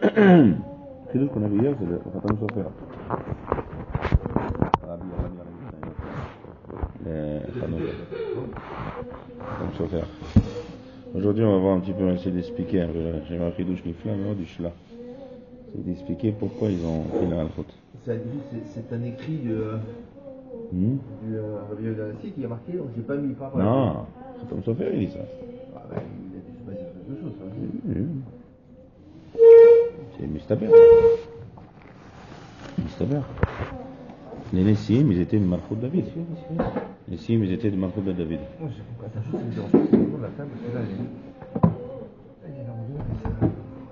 חידוש qu'on a vu hier, c'est le Khatam Sofer. Khatam Sofer. Aujourd'hui, on va voir un petit peu, essayer d'expliquer. J'ai un חידוש נפלא מאוד du Shla. C'est d'expliquer pourquoi ils ont fait la faute. C'est un écrit du Rabbi Yodanassi qui a marqué, donc j'ai pas mis par là. Non, Khatam Sofer, il dit ça. Ah ben, il a dû se passer quelque chose. C'est Mistaber. Mistaber. Les Nessim, ils étaient de Malchut David. Les Nessim, ils étaient de Malchut de David. Moi, j'ai compris. Attends, juste une seconde, c'est le nom de la table, parce que là, elle est l'envers, mais ça.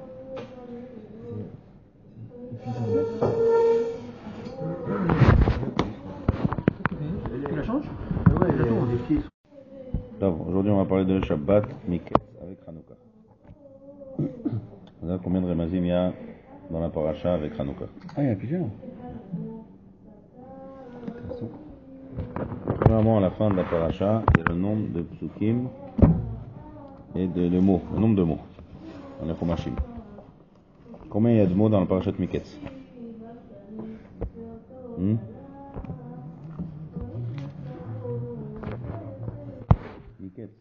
Tu la changes? Ouais, j'attends, des pieds. Aujourd'hui, on va parler de Shabbat Miketz avec Hanouka. Vous savez combien de Remazim il y a dans la paracha avec Hanouka? Ah, il y a plusieurs. Premièrement, à la fin de la paracha, il y a le nombre de psukim et de mots, le nombre de mots dans les Chumashim. Combien il y a de mots dans la paracha de Miketz? Miketz.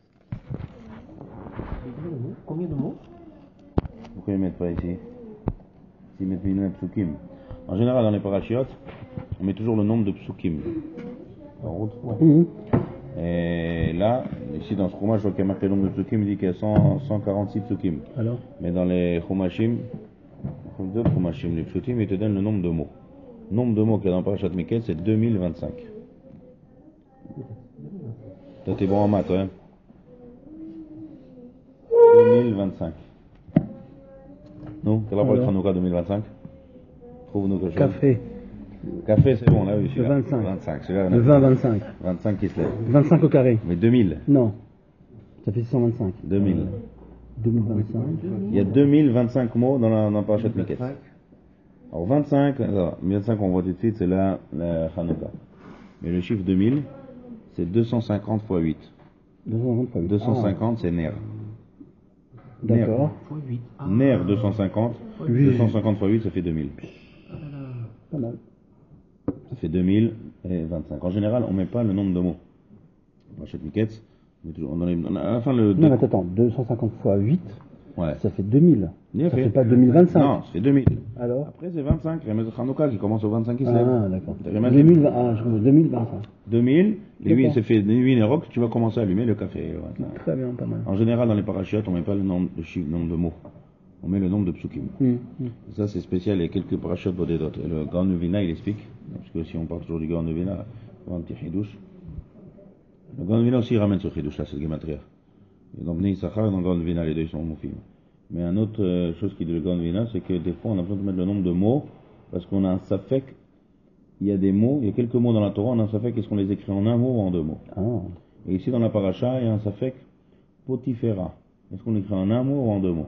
Combien de mots? Pourquoi ils ne mettent pas ici? S'ils mettent minimum psukim. En général, dans les parachiotes, on met toujours le nombre de psukim. En route. Et là, ici dans ce chumash, je vois qu'il y a marqué le nombre de psukim, il dit qu'il y a 146 psukim. Alors? Mais dans les chumashim, d'autres chumashim, les psukim, ils te donnent le nombre de mots. Le nombre de mots qu'il y a dans le parachat Miketz, c'est 2025. Toi, t'es bon en maths, ouais? 2025. Non? Quel rapport avec Hanouka 2025? Trouve-nous quelque chose. Café. Café, c'est bon, là, oui, Le 25. 25, c'est là. Le 20-25. 25 qui se lève. 25 au carré. Mais 2000. Non. Ça fait 625. 2000. 2025. Il y a 2025 mots dans le parachat Miketz. Alors 25, 25 on voit tout de suite, c'est la Hanouka. Mais le chiffre 2000, c'est 250 x 8. 250 fois 8. 250, c'est Ner. D'accord. Ner 250. 250 x 8, ça fait 2000. Pas mal. Ça fait 2025. En général, on ne met pas le nombre de mots. On achète Miketz. On à la fin le. Non, mais attends, 250 fois 8, ouais. ça fait 2000. Bien ça fait. fait pas 2025. Non, ça fait 2000. Alors? Après, c'est 25. Remez Hanouka qui commence au 25 qui se lève. Ah, d'accord. 2020, je comprends, 2025. 2000, les 8, D'accord. c'est fait 8 Nérok, tu vas commencer à allumer le café. Très bien, pas mal. En général, dans les parachutes, on ne met pas le nombre de mots. On met le nombre de psukim. Ça, c'est spécial. Il y a quelques parachutes bodedot. Le Gaon de Vina, il explique. Parce que si on parle toujours du Gaon de Vina, on va un petit chidouche. Le Gaon de Vina aussi, il ramène ce chidouche là, cette gematria. Et dans Bnei Issachar et dans le Gaon de Vina, les deux sont mon film. Mais une autre chose qui dit le Gaon de Vina, c'est que des fois, on a besoin de mettre le nombre de mots, parce qu'on a un safek. Il y a des mots, il y a quelques mots dans la Torah, on a un safek, est-ce qu'on les écrit en un mot ou en deux mots? Et ici, dans la paracha, il y a un safek, potifera. Est-ce qu'on l'écrit en un mot ou en deux mots?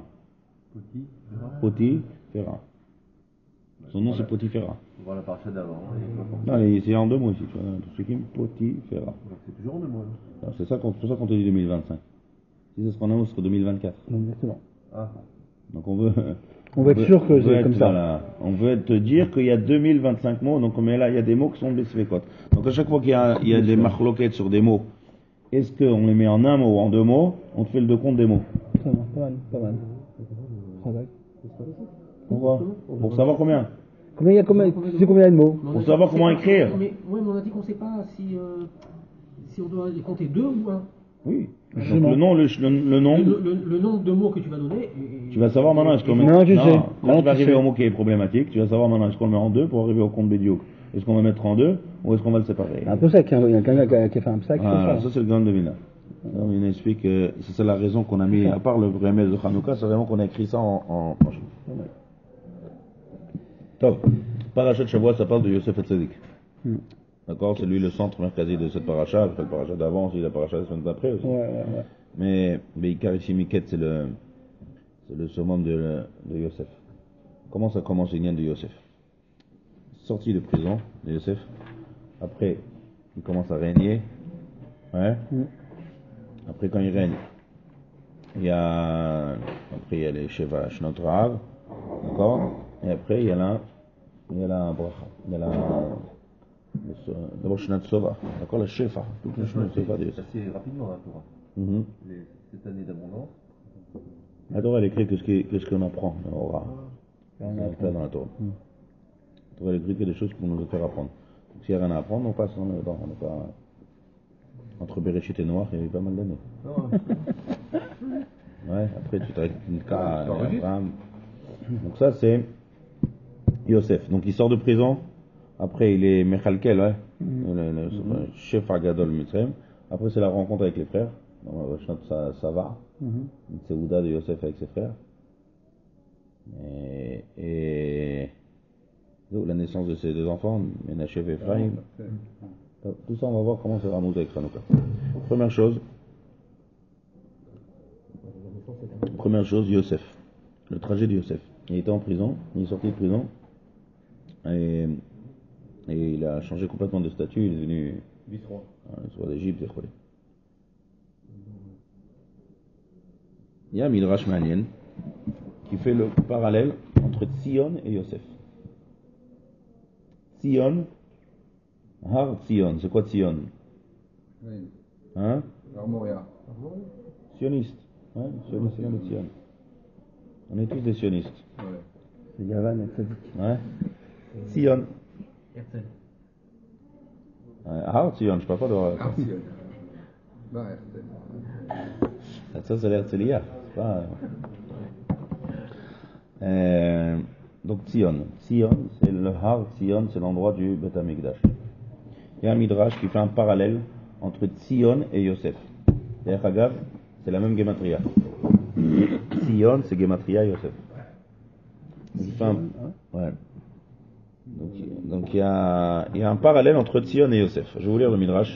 Potifera. Son nom, c'est Potifera. On voit la paracha d'avant. Non, c'est en deux mots ici, tu vois, Psukim, Potifera. Donc c'est toujours en deux mots. C'est pour ça qu'on te dit 2025. Si ça sera en un mot, ce sera 2024. Exactement. Donc on veut être sûr que c'est comme ça. Voilà, on veut te dire qu'il y a 2025 mots, donc mais là il y a des mots qui sont des sfekot. Donc à chaque fois qu'il y a des machloquettes sur des mots, est-ce qu'on les met en un mot ou en deux mots? On te fait le décompte des mots. Très bien, pas mal. Pourquoi? Pour savoir combien? Tu sais combien il y a de mots? Pour savoir comment écrire. Mais on a dit qu'on ne sait pas si on doit les compter deux ou un. Oui. Donc le nom. Le nombre de mots que tu vas donner. Tu vas savoir maintenant est-ce qu'on met. Non, je sais. Quand tu vas arriver au mot qui est problématique, tu vas savoir maintenant est-ce qu'on le met en deux pour arriver au compte bédiouk. Est-ce qu'on va mettre en deux ou est-ce qu'on va le séparer? Un peu ça, il y a quelqu'un qui a fait un sac. Ça c'est le grand de Vina. Il explique que c'est la raison qu'on a mis, à part le vrai mail de Hanouka, c'est vraiment qu'on a écrit ça en Top. Parachat Shavuot, ça parle de Yosef et Tzadik. D'accord, c'est lui le centre mercadi de cette paracha. Le paracha d'avant, aussi la paracha la semaine d'après aussi. Mais Ikar ici, Miket, c'est le summum de Yosef. Comment ça commence l'Inyan de Yosef? Sorti de prison de Yosef. Après, il commence à régner. Ouais. Après, quand il règne, il y a les Sheva Shnot Rahav. D'accord? Et après, il y a la bracha. Il y a d'abord Shnat Sova. D'accord? La Shefa. Toute la Shnat Sova de Ça Yosef. c'est rapidement la Torah. Mhm. Cette année d'abondance. La Torah, elle écrit que ce qu'on apprend. Il y a plein dans la Torah. La Torah, elle écrit que des choses pour nous faire apprendre. Donc, s'il n'y a rien à apprendre, on passe. On n'est pas... Entre Bereshit et Noach, il y a eu pas mal d'années. Ouais, après tu t'arrêtes une cas Abraham. Donc ça c'est Yosef. Donc il sort de prison. Après il est Mechalkel, ouais. Le chef Agadol Mitzrayim. Après c'est la rencontre avec les frères. Ça va. Une Seouda de Yosef avec ses frères. Et la naissance de ses deux enfants, Menachev et Ephraim. Tout ça on va voir comment c'est Ramouz avec Hanouka. Première chose, Yosef. Le trajet de Yosef. Il était en prison, il est sorti de prison et il a changé complètement de statut, il est devenu vice-roi d'Égypte. Il y a un Midrash Manien qui fait le parallèle entre Tzion et Yosef. Tzion, Har Tzion, c'est quoi Tzion? Hein? Armoria. Sioniste. Ouais, sioniste, c'est le Tzion. On est tous des sionistes. C'est Yavan et Tzadik. Ouais. Tzion. Herzl. Har Tzion, je parle pas de Arzion. Bah, ça, c'est l'Herzliya. C'est pas. Donc, Tzion. Tzion, c'est le Har Tzion, c'est l'endroit du Beth Amikdash. Il y a un Midrash qui fait un parallèle entre Tzion et Yosef. D'ailleurs, Hagav, c'est la même Gematria. Tzion, c'est Gematria Yosef. Ouais. Donc il y a un parallèle entre Tzion et Yosef. Je vais vous lire le Midrash.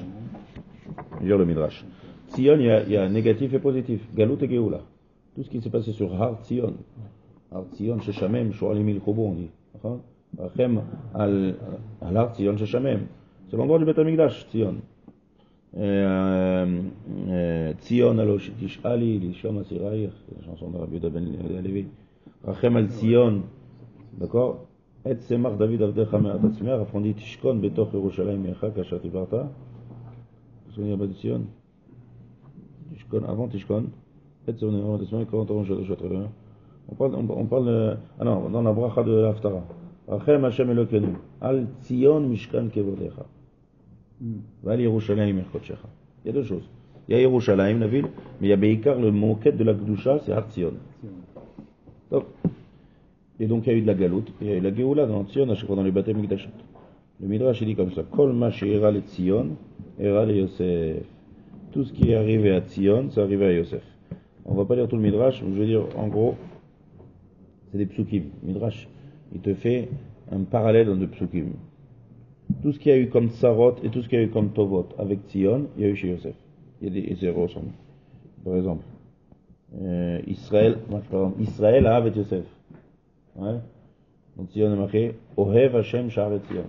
Tzion, il y a négatif et positif. Galout et Géoula. Tout ce qui s'est passé sur Har Tzion. Har Tzion, Sheshamem, Shoalim il Kobo, on dit. Rachem al Har Tzion, Sheshamem. C'est l'endroit du Beth Amikdash, Tzion. Tzion alosh tishali, lishom asiraïr. C'est la chanson de Rabbi Yehuda ben Levi. Rachem al Tzion. D'accord? Et Semach David Avdecha Me'at Atzmeach. Après on dit Tishkon betoch Yerushalayim Mecha Kasher Tivarta. Vous vous souvenez de Tzion? Tishkon, avant Tishkon. Et Semach David Avdecha Me'at Atzmeach. On parle dans la bracha de l'Haftara. Rachem Hashem Elokenu. Al Tzion Mishkan Kevodecha. Val Yerushalayim Mechochecha. Il y a deux choses. Il y a Yerushalayim, la ville, mais il y a Beikar, le moquette de la Gdusha, c'est Har Tzion. Et donc il y a eu de la galoute, et il y a eu de la Géoula dans Tzion, à chaque fois dans les baptêmes Mikdashot. Le Midrash il dit comme ça, Kol ma she'era le Tzion, era le Yosef. Tout ce qui est arrivé à Tzion, c'est arrivé à Yosef. On va pas lire tout le Midrash, je veux dire, en gros, c'est des psukim. Le Midrash, il te fait un parallèle dans des psukim. Tout ce qu'il y a eu comme Tsarot et tout ce qu'il y a eu comme Tovot avec Tzion, il y a eu chez Yosef. Il y a des zéros ensemble. Par exemple, Israël a avec Yosef. Ouais. Donc Tzion est marqué Ohev Hashem Sha'aret Tzion.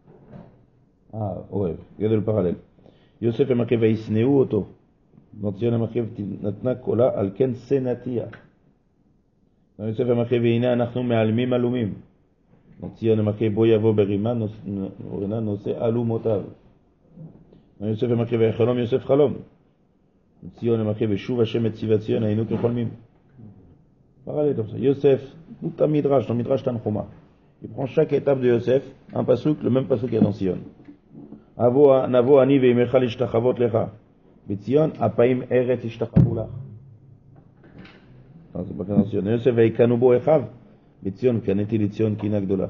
Ohev. Regardez le parallèle. Yosef est marqué Vaisneu Oto. Donc Tzion est marqué Natna Kola Alken Senatia. Donc Yosef est marqué Veina Anachnu Me'almim Alumim. Donc Tzion est marqué Boyavo Berima Nose Alumotav. Donc Yosef est marqué Vechalom Yosef Chalom. Tzion est marqué Veshuv Hashem et Tziva Tzion Ainu Kecholmim. Parallèle comme ça. Yosef, tout un Midrash, dans Midrash Tanchuma. Il prend chaque étape de Yosef, un pasouk, le même pasouk qu'il y a dans Tzion. Navo ani veimechal ishtachavot lecha. Betzion, apaim eret ishtachavulach. Non, c'est pas que dans Tzion. Yosef veikanubo echav. Betzion, kaneti litzion kina gdola.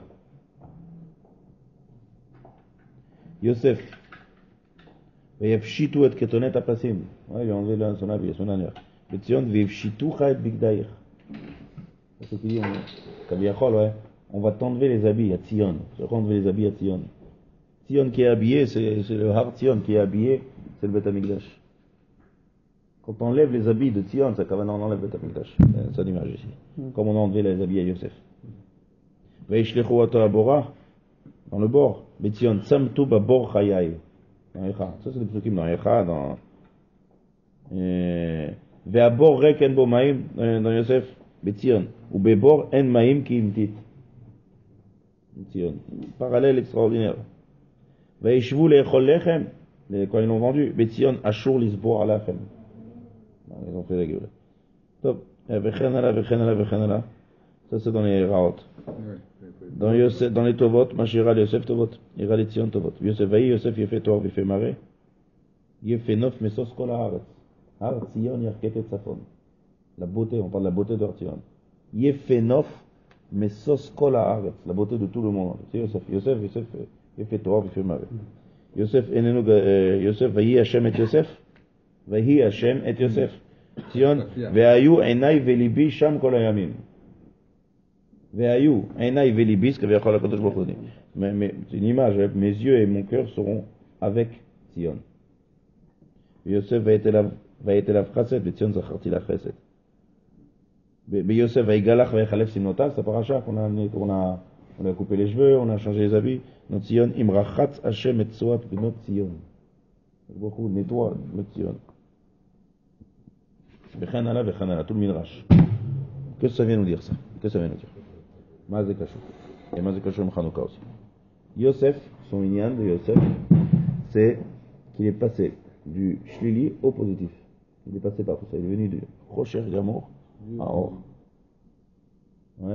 Yosef, veyafshitu et ketonet apasim. Ouais, il a enlevé son habit la semaine dernière. Betzion, veyafshitucha et bigdair. C'est ce qu'il dit, Kaviachol, ouais. On va t'enlever les habits à Tzion. C'est quoi enlever les habits à Tzion? Tzion qui est habillé, c'est le Har Tzion qui est habillé, c'est le Beth Amikdash. Quand on enlève les habits de Tzion, ça quand on enlève le Beth Amikdash. C'est l'image ici. Comme on a enlevé les habits à Yosef. Veishlechu ato abora, dans le bord. Betzion, Tsamtu babor chayai. Dans Echa. Ça c'est des psukim dans Echa, dans. Ve'abor rek en bo maim, dans Yosef. Betzion. Ou Bebor en maim ki imtit. Betzion. Parallèle extraordinaire. Vaishvu le'echol lechem. Quand ils l'ont vendu, Betzion ashur lisbor alachem. Ils ont fait la gueule. Top. Vechenala. Ça c'est dans les Raot. Dans Yosef, dans les Tovot, Mashira Yosef Tovot. Ira les Tzion Tovot. Yosef Vaï, Yosef Yefet Tor, Yefet Mare. Yefet Nof, Mesos Kol Haaretz. Har Tzion Yerketet Safon. La beauté, on parle de la beauté de Tzion. Yefet Nof, Mesos Kol Haaretz. La beauté de tout le monde. C'est Yosef. Yosef Yefet Tor, Yefet Mare. Yosef Enenu, Yosef Vaï Hashem et Yosef. Vaï Hashem et Yosef. Tzion, Ve'ayu Enai Velibi Sham Kol Hayamim. Ve'ayu Enai Velibi, ce que Ve'achol HaKadosh Baruch Hu dit. Mais c'est une image, mes yeux et mon cœur seront avec Tzion. Yosef va être la chasset, Tzion zacharti la chasset. Yosef va égalach va echalef simnotav, c'est paracha qu'on a coupé les cheveux, on a changé les habits. Notre Tzion, imrachatz Hashem et tzoat benot Tzion. Beaucoup nettoie le Tzion. Vechanala, tout le midrash. Qu'est-ce que ça vient nous dire ça? Qu'est-ce que ça vient nous dire? Mazé Kachou. Et Mazé Kachou Chanukah aussi. Yosef, son inyan de Yosef, c'est qu'il est passé du shlili au positif. Il est passé par tout ça. Il est venu du Rocher Gamour à Or. Ouais.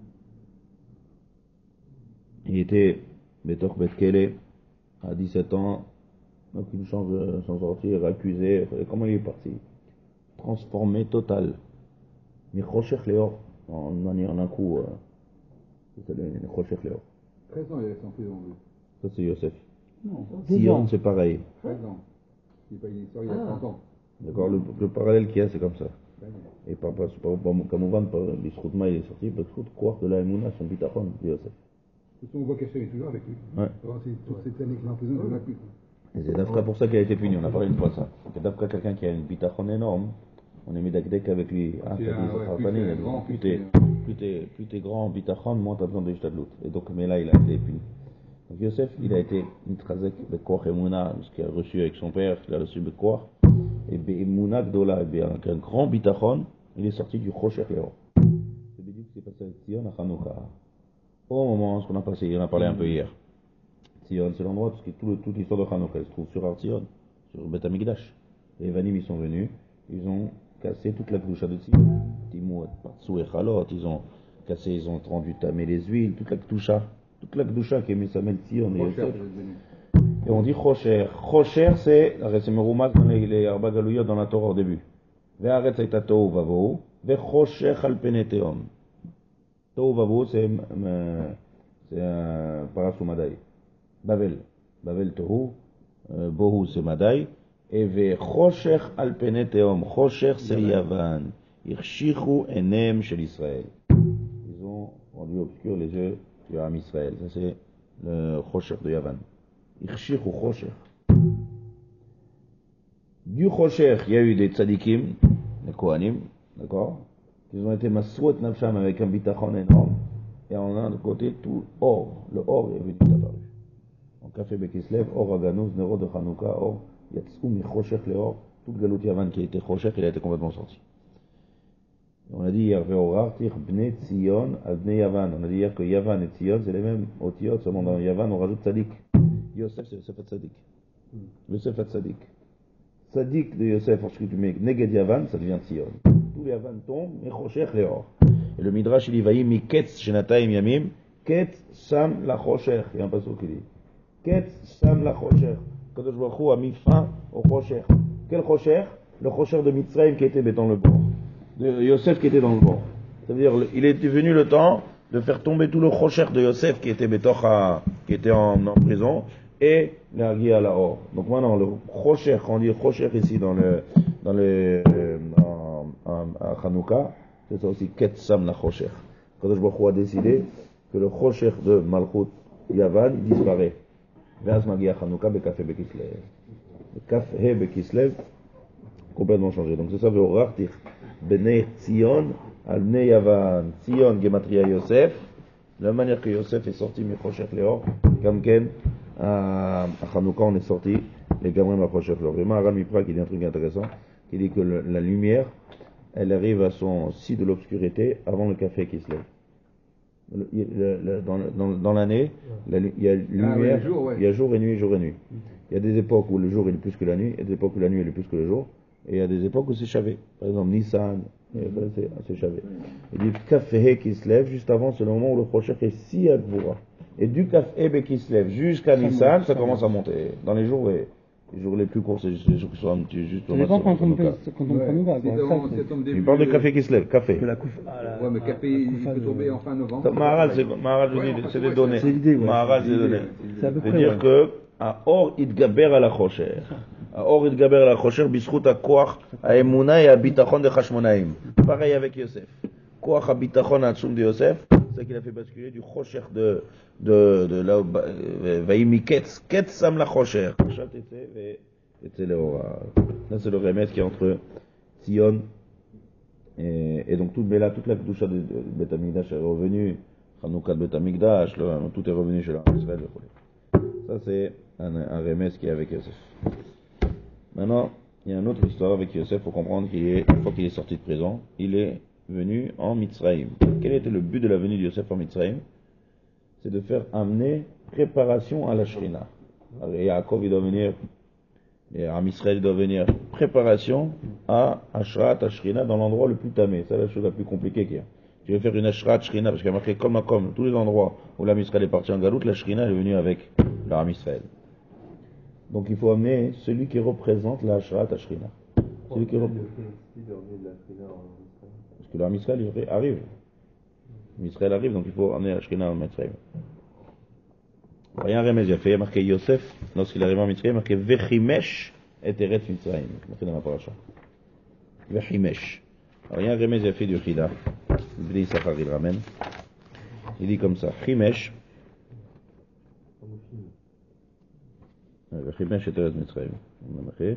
Il était Betor Betkele à 17 ans. Donc il change de s'en sortir, accusé. Comment il est parti? Transformé total. Mais Rocher Léor, en un coup, c'est le Rocher Léor. 13 ans, il est en prison. Ça, c'est Yosef. Non, Sion, c'est pareil. 13 ans. Il n'y a pas une histoire, il y a 30 ans. D'accord, le parallèle qu'il y a, c'est comme ça. Et par Kamouvan, Bishroutma, il est sorti, Bishrout, croire de la Emouna, son bitachon, de Yosef. On voit qu'Hachem est toujours avec lui. Ouais. Toute cette année qu'il est en prison, il ne l'a plus. Et c'est d'Afka pour ça qu'il a été puni, on a parlé une fois de ça. C'est d'Afka quelqu'un qui a une bitachon énorme, on est mis d'Akdek avec lui. Ah, plus t'es grand en bitachon, moins t'as besoin de Ishtadlout. Et donc, mais là, il a été puni. Donc Yosef, il a été Nitrazek Bekoach Emouna, ce qu'il a reçu avec son père, il a reçu Bekoach. Et Emouna Gdola, avec un grand bitachon, il est sorti du Rocher Léor. C'est bien que c'est passé avec Tzion à Hanouka. Au moment où on a passé, il en a parlé un peu hier. Tzion, c'est l'endroit, parce que toute l'histoire de Hanouka, elle se trouve sur Tzion, sur Beth Amikdash. Les Evanim, ils sont venus, ils ont cassé toute la Kedusha de Tzion. Timot, Patsou et Chalot, ils ont cassé, ils ont rendu tamer les huiles, toute la Kedusha. Toute la Kedusha qui est Misamel Tzion et Yosef. Et on dit Chocher. Chocher, c'est Meroumas dans les Arba Galouyot dans la Torah au début. Ve'aretz hayta tohu vavohu, ve'chocher al pene tehom. Tohu vavohu, c'est un parasou Madai. Bavel tohu, bohu c'est Madai. Et ve'chocher al pene tehom. Chocher c'est Yavan. Irshichu enem shel Israël. Ils ont rendu obscurs les yeux du Ham Israël. Ça c'est le Chocher de Yavan. Irshichu Chocher. Du Chocher, il y a eu des tzadikim, des Kohanim, d'accord, qui ont été masouet nafsham avec un bitachon énorme, et on a de côté tout or, le or est venu apparu. En café Bekislev, or Aganouz, Nero de Hanouka, or Yatsou mi Chocher le or, toute Galut Yavan qui a été Chocher, il a été complètement sorti. Et on a dit hier, Ve'orartir bne Tzion al bne Yavan. On a dit hier que Yavan et Tzion, c'est les mêmes otiot, seulement dans Yavan on rajoute tzadik. Yosef, c'est Yosef Tzadik. Yosef Tzadik. Tzadik de Yosef, lorsque tu mets Neged Yavan, ça devient Tzion. Tous les Yavan tombent, mais Chocher les or. Et le Midrash, il y va y mi Ketz Shenataim Yamim, Ketz Sam la Chocher. Il y a un passage qui dit Ketz Sam la Chocher. Kadosh Baruch Hu a mis fin au Chocher. Quel Chocher? Le Chocher de Mitzrayim qui était dans le bord. De Yosef qui était dans le bord. Ça veut dire, il est venu le temps de faire tomber tout le Chocher de Yosef qui était qui était en prison. Et la guia à la or. Donc maintenant, le Chocher, quand on dit Chocher ici à Hanouka, c'est ça aussi, Ketsam la Chocher. Kadosh Baruch Hu a décidé que le Chocher de Malchut Yavan disparaît. Vaz Magia Hanouka, Bekafé Bekislev. Bekafé Bekislev, complètement changé. Donc c'est ça, Ve'orartir Bnei Tzion al Bnei Yavan. Tzion, Gematria Yosef. De la manière que Yosef est sorti, mais Chocher Léor, Kamken, à Hanouka, on est sorti, les gamins de la Chocher Léor. Et Maharal Mipra qui dit un truc intéressant, qui dit que la lumière, elle arrive à son si de l'obscurité avant le café qui se lève. Dans l'année, il y a lumière, il y a jour et nuit, jour et nuit. Il y a des époques où le jour est plus que la nuit, il y a des époques où la nuit est plus que le jour, et il y a des époques où c'est chavé. Par exemple, Nissan, c'est chavé. Il dit café qui se lève juste avant, c'est le moment où le Choshech est si Agvoura. Et du café qui se lève jusqu'à Nissan, ça commence à monter. Dans les jours les plus courts, c'est les jours qui sont juste au dépend quand on prend Nougat. Il parle de café qui se lève, café. Ouais, mais café, il peut tomber en fin novembre. Maharal, c'est des données. C'est l'idée, ouais. Maharal, c'est des données. C'est à peu près. C'est-à-dire que, à Or Idgaber à la Chocher. À Or Idgaber à la Chocher, Bisrout à Koach, à Emouna et à Bitachon de Chashmonaim. Pareil avec Yosef. Koach à Bitachon à Tsoum de Yosef, c'est ça qu'il a fait basculer du Chocher de là où Vaïmi Ketz Sam la Chocher. Là, c'est le remède qui est entre Sion et donc toute la Kedusha de Beth Amikdash est revenue, Hanouka de Beth Amikdash, tout est revenu chez l'Israël. Ça, c'est un remède qui est avec Yosef. Maintenant, il y a une autre histoire avec Yosef. Il faut comprendre une fois qu'il est sorti de prison, il est venu en Mitzrayim. Quel était le but de la venue de Yosef en Mitzrayim? C'est de faire amener préparation à la Shrina. Alors, Yaakov, il doit venir. Et Am Israël doit venir préparation à Ashrat, Ashrina, dans l'endroit le plus tamé. C'est la chose la plus compliquée qu'il y a. Tu veux faire une Ashrat, Ashrina, parce qu'il y a marqué comme tous les endroits où l'Am Israël est parti en Galoute, la Shrina est venue avec l'Am Israël. Donc il faut amener celui qui représente la Ashrat, Ashrina. Celui qui représente. Parce que l'Am Israël arrive. L'Israël arrive, donc il faut amener la Shrina en Mitzrayim. Il y a un remède, il y a marqué Yosef, lorsqu'il arrive en Mitzrayim, marqué Vechimesh et Eretz Mitzrayim. Marqué dans la paracha. Vechimesh. Alors il y a un remède, il y a fait du Chida. Le Issachar, il ramène. Il dit comme ça, Chimesh. Vechimesh et Eretz Mitzrayim. On a marqué.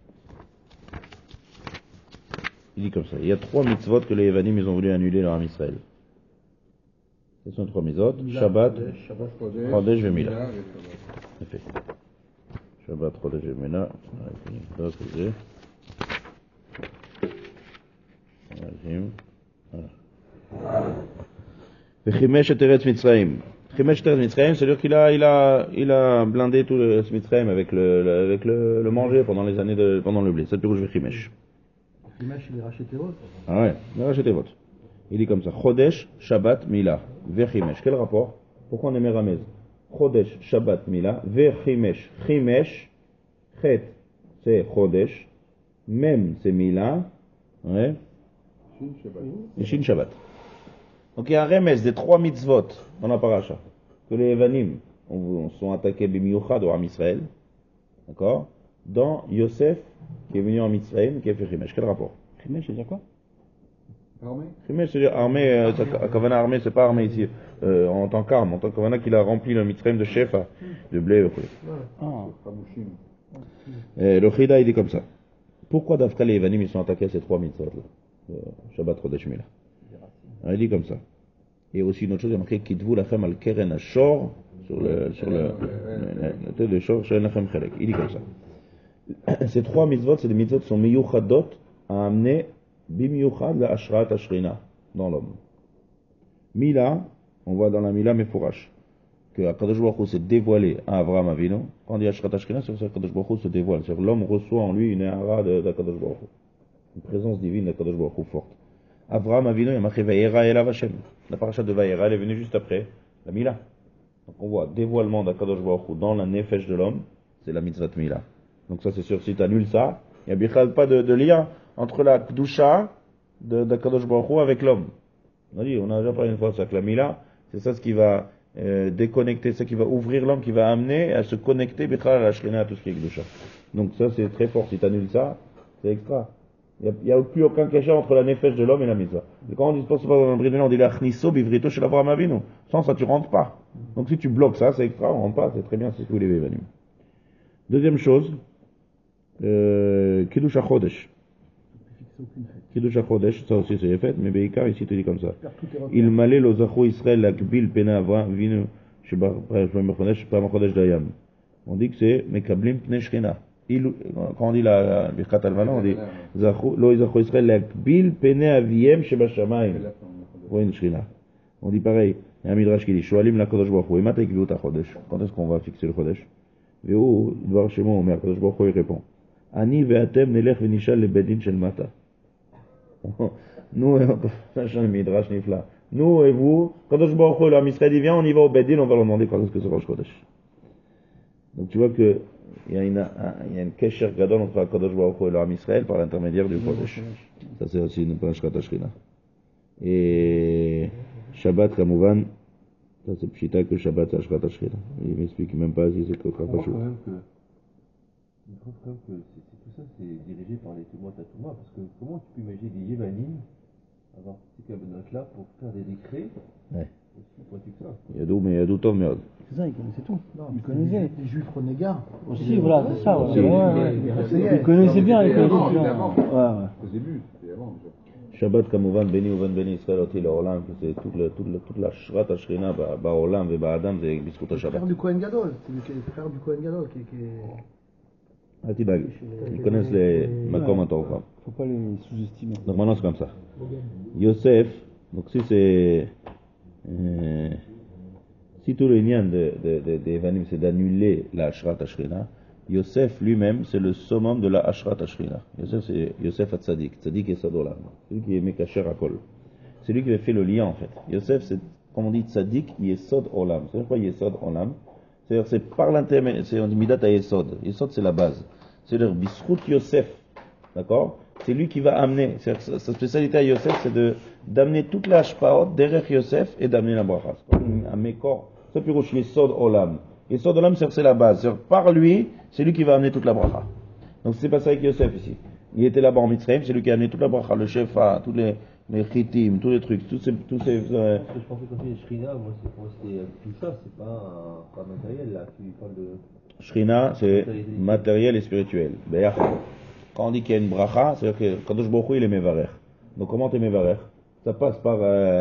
Il dit comme ça, il y a 3 mitzvot que les Yevanim, ils ont voulu annuler leur Am Israël. Ce sont 3 mitzvot, Shabbat, Chodesh et Mila. Shabbat, Chodesh et Mila. Chimesh et Eretz Mitzrayim. Chimesh et Eretz Mitzrayim, c'est-à-dire qu'il a blindé tout le Mitzrayim avec le manger pendant les années pendant le blé. C'est le plus rouge Chimesh. Chimesh, il est racheté votre. Ah ouais, il est racheté votre. Il dit comme ça, Chodesh, Shabbat, Mila, Vechimesh. Quel rapport? Pourquoi on est Méramez? Chodesh, Shabbat, Mila, Vechimesh. Chimesh, Chet, c'est Chodesh, Mem, c'est Mila, ouais. Et Shin Shabbat. Donc il y a un remez des 3 mitzvot dans la paracha, que les Evanim sont attaqués b'miyuchad ou Am Israël, d'accord? Dans Yosef, qui est venu en Mitzrayim, qui a fait Chimesh. Quel rapport? Chimesh, c'est-à-dire quoi? Chimesh, c'est-à-dire armée, Kavana armée, c'est pas armée ici, en tant qu'arme, en tant que Kavana qu'il a rempli le Mitzrayim de chef, de blé, le Chida, il dit comme ça. Pourquoi d'Afka les Evanim, ils sont attaqués à ces 3 mitzvot là? Shabbat, Chodesh, Mila. Il dit comme ça. Et aussi une autre chose, il y a marqué Kitvu la femme al Keren Ashor, sur le tête de Shor, Shen Lachem Chelek. Il dit comme ça. Ces 3 mitzvot, c'est des mitzvot qui sont miyuchadot à amener bimiyuchad la ashrat ashrina dans l'homme. Mila, on voit dans la Mila Mefourash que Akadosh Baruch Hu s'est dévoilé à Avraham Avinu. Quand on dit ashrat ashrina, c'est que Akadosh Baruch Hu se dévoile. C'est-à-dire que l'homme reçoit en lui une hara d'Akadosh Baruch Hu. Une présence divine d'Akadosh Baruch Hu forte. Avraham Avinu, il y a marqué Vayera Elav Hashem. La paracha de Vayera, elle est venue juste après la Mila. Donc on voit dévoilement d'Akadosh Baruch Hu dans la nefesh de l'homme, c'est la mitzvah Mila. Donc ça c'est sûr, si tu annules ça, il n'y a pas de lien entre la Kedusha d'Akadosh Baruch Hu avec l'homme. On a déjà parlé une fois de ça, que la Mila, c'est ça ce qui va déconnecter, ce qui va ouvrir l'homme, qui va amener à se connecter à la Shrina, à tout ce qui est Kedusha. Donc ça c'est très fort, si tu annules ça, c'est extra. Il n'y a plus aucun cachet entre la nefesh de l'homme et la mitzvah. Et quand on dispose pas dans le bris de on dit l'achniso bivrito chez l'Avraham Avinu. Sans ça, tu rentres pas. Donc si tu bloques ça, c'est extra, on rentre pas, c'est très bien, c'est tous les Evanim. Deuxième chose, Kiddush HaChodesh. Kiddush HaChodesh, ça aussi c'est fait, mais Beikar ici tu dis comme ça. Il malé lo zacho Israël l'akbil pena Avinu sheba Chodesh dayam. On dit que c'est Mekablim pnei Shchina. quand on dit la Birkat Alvana, on dit Lo Yizachu Israël Lakbil Pene Aviem Sheba Shamayim. On dit pareil, il y a un midrash qui dit Shoalim la Kadosh Baruch Hu, Emata Ikviut HaChodesh. Quand est-ce qu'on va fixer le Chodesh? Veu, Dvar Shemo Omer, Kadosh Baruch Hu, il répond Ani ve'atem nelech v'nishal lebedin shel mata. Nous, machin midrash nifla. Nous et vous, Kadosh Baruch Hu, l'Am Israël, il vient, on y va au bedin, on va leur demander quand est-ce que c'est Rosh Chodesh. Donc tu vois que il y a une kesher gadol entre Kadosh Baruch Hu et l'Am Israël par l'intermédiaire du Chodesh. Ça c'est aussi une parashat Ashrina. Et Shabbat, Kamouvan, ça c'est pshita que Shabbat c'est Ashrat Ashrina. Il m'explique même pas si c'est que Krapashut. Je trouve quand même que tout ça c'est dirigé par les témoins Tatouma, parce que comment tu peux imaginer des Yévanim avoir ces cabinets-là pour faire des décrets aussi pointus que ça? Il y a d'où, mais il y a d'où Tov Meod. C'est ça, ils connaissaient tout. Non, Ils connaissaient. Les juifs renégats. Aussi, voilà, c'est ça. Aussi. Ils connaissaient bien, ils connaissaient bien. Au début, c'était avant. Shabbat Kamouvan, Beni Uven Beni Israël Oti L'Olam, que c'est toute la Shrat Ashrina, Ba'olam et Ba'adam, c'est Biskut Le Shabbat. frère du Kohen Gadol. C'est le frère du Kohen Gadol qui est... Altibag. Ils connaissent les Makom à Torah. Faut pas les sous-estimer. Donc maintenant c'est comme ça. Yosef, donc si c'est... si tout le lien des Vanim c'est d'annuler la Ashrat Ashrina, Yosef lui-même c'est le summum de la Ashrat Ashrina. Yosef c'est Yosef Hatzadik, Tzadik et Sadolam. C'est lui qui est Mekacher Akol. C'est lui qui a fait le lien en fait. Yosef c'est, comme on dit Tzadik, Yesod Olam. C'est quoi Yesod Olam? C'est-à-dire c'est par l'intermédiaire, c'est on dit Midat à Yesod. Yesod c'est la base. C'est-à-dire Bisrout Yosef. D'accord? C'est lui qui va amener. Sa spécialité à Yosef, c'est d'amener toute la Hashpaot derrière Yosef et d'amener la bracha. C'est comme un Mekor. C'est plus gauche, Yesod Olam. Yesod Olam, c'est la base. C'est-à-dire par lui, c'est lui qui va amener toute la bracha. Donc c'est pas ça avec Yosef ici. Il était là-bas en Mitzrayim, c'est lui qui a amené toute la bracha, le shefa, tous les chitim, tous les trucs, tous ces Je pensais quand tu dis Shrina, moi c'était tout ça, c'est pas matériel là, tu parles de... Shrina, c'est matériel et spirituel. D'ailleurs, quand on dit qu'il y a une bracha, c'est-à-dire que Kadosh Baruch Hu, il est mevarer. Donc comment t'es mevarer? Ça passe par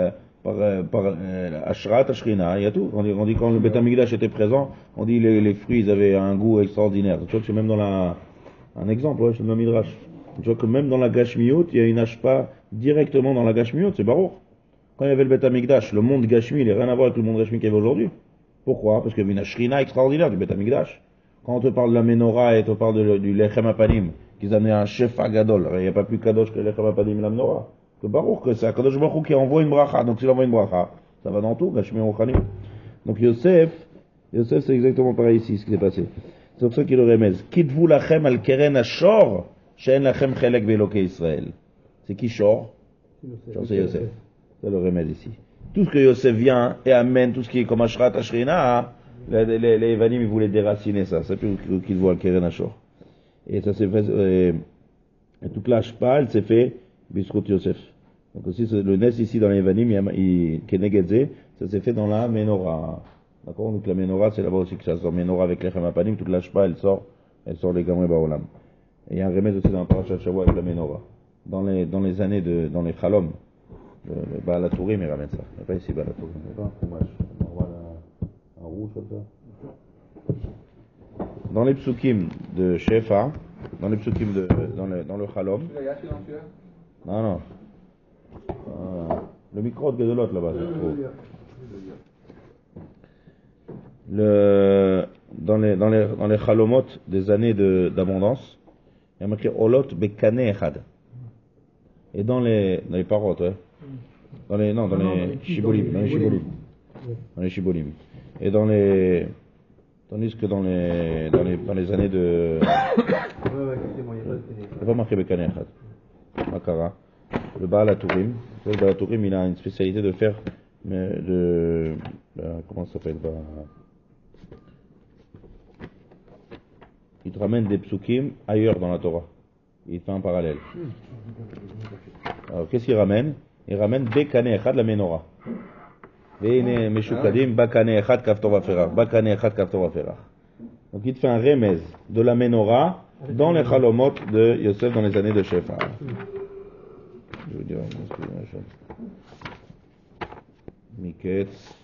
Ashrat, Ashrina, il y a tout. On dit quand le Beth Amikdash était présent, on dit les fruits, ils avaient un goût extraordinaire. Tu vois que c'est même dans un exemple, c'est le Midrash. Tu vois que même dans la Gashmiut, il y a une ashpa directement dans la Gashmiut, c'est Baruch. Quand il y avait le Beth Amikdash, le monde Gashmi, il n'a rien à voir avec le monde Gashmi qu'il y avait aujourd'hui. Pourquoi? Parce qu'il y avait une Ashrina extraordinaire du Beth Amikdash. Quand on te parle de la Menorah et on te parle du Lechem Apanim, qu'ils amenaient un chef à Gadol, il n'y a pas plus Kadosh que le Lechem Apanim et la Menorah. Que Baruch, que c'est Kadosh Baruch qui envoie une bracha. Donc s'il envoie une bracha, ça va dans tout, Gashmi Rochanim. Donc Yosef c'est exactement pareil ici, ce qui s'est passé. C'est pour ça qu'il le remède. Kitvu lachem al keren ashor, she'en lachem chelek be'elokei Israël. C'est qui Shor? Shor c'est Yosef. C'est le remède ici. Tout ce que Yosef vient et amène, tout ce qui est comme Ashrat Ashrina, les Evanim, ils voulaient déraciner ça. C'est plus qu'ils voient le Keren Ashor. Et ça s'est fait, et toute la Shpa, elle s'est fait Bisrout Yosef. Donc aussi, le Nes ici dans les Evanim, Kenegedze, ça s'est fait dans la Menorah. D'accord? Donc la Menorah, c'est là-bas aussi que ça sort. Menorah avec l'Echem Apanim, toute la Shpa, elle sort les Gamre Baolam. Et il y a un remède aussi dans la Parashat Shavua avec la Menorah. Dans les années dans les Chalom, le Baal HaTurim, il ramène ça. Il n'y a pas ici Baal HaTurim. Il n'y a pas un fromage. On voit un rouge comme ça. Dans les psukim de Shefa, dans les psukim dans le Chalom. Non. Le micro de Gedolot là-bas, je trouve. Dans les Chalomot des années d'abondance, il y a marqué Olot Bekane Echad. Et dans les paroles, ouais. Dans les Shibolim. Dans les Shibolim. Et tandis que dans les années de... Il n'y a pas marqué Bekane Echad. Makara. Le Baal HaTurim. Le Baal HaTurim, il a une spécialité de faire... comment ça s'appelle? Il te ramène des psukim ailleurs dans la Torah. Il fait un parallèle. Alors, qu'est-ce qu'il ramène? Il ramène Bekane Echad la Menorah. Veine Meshukadim Bakane Echad Kaftor Vaferach. Bakane Echad Kaftor Vaferach. Donc il te fait un remez de la Menorah dans les Chalomot de Yosef dans les années de Shefa. Je veux dire, Miketz.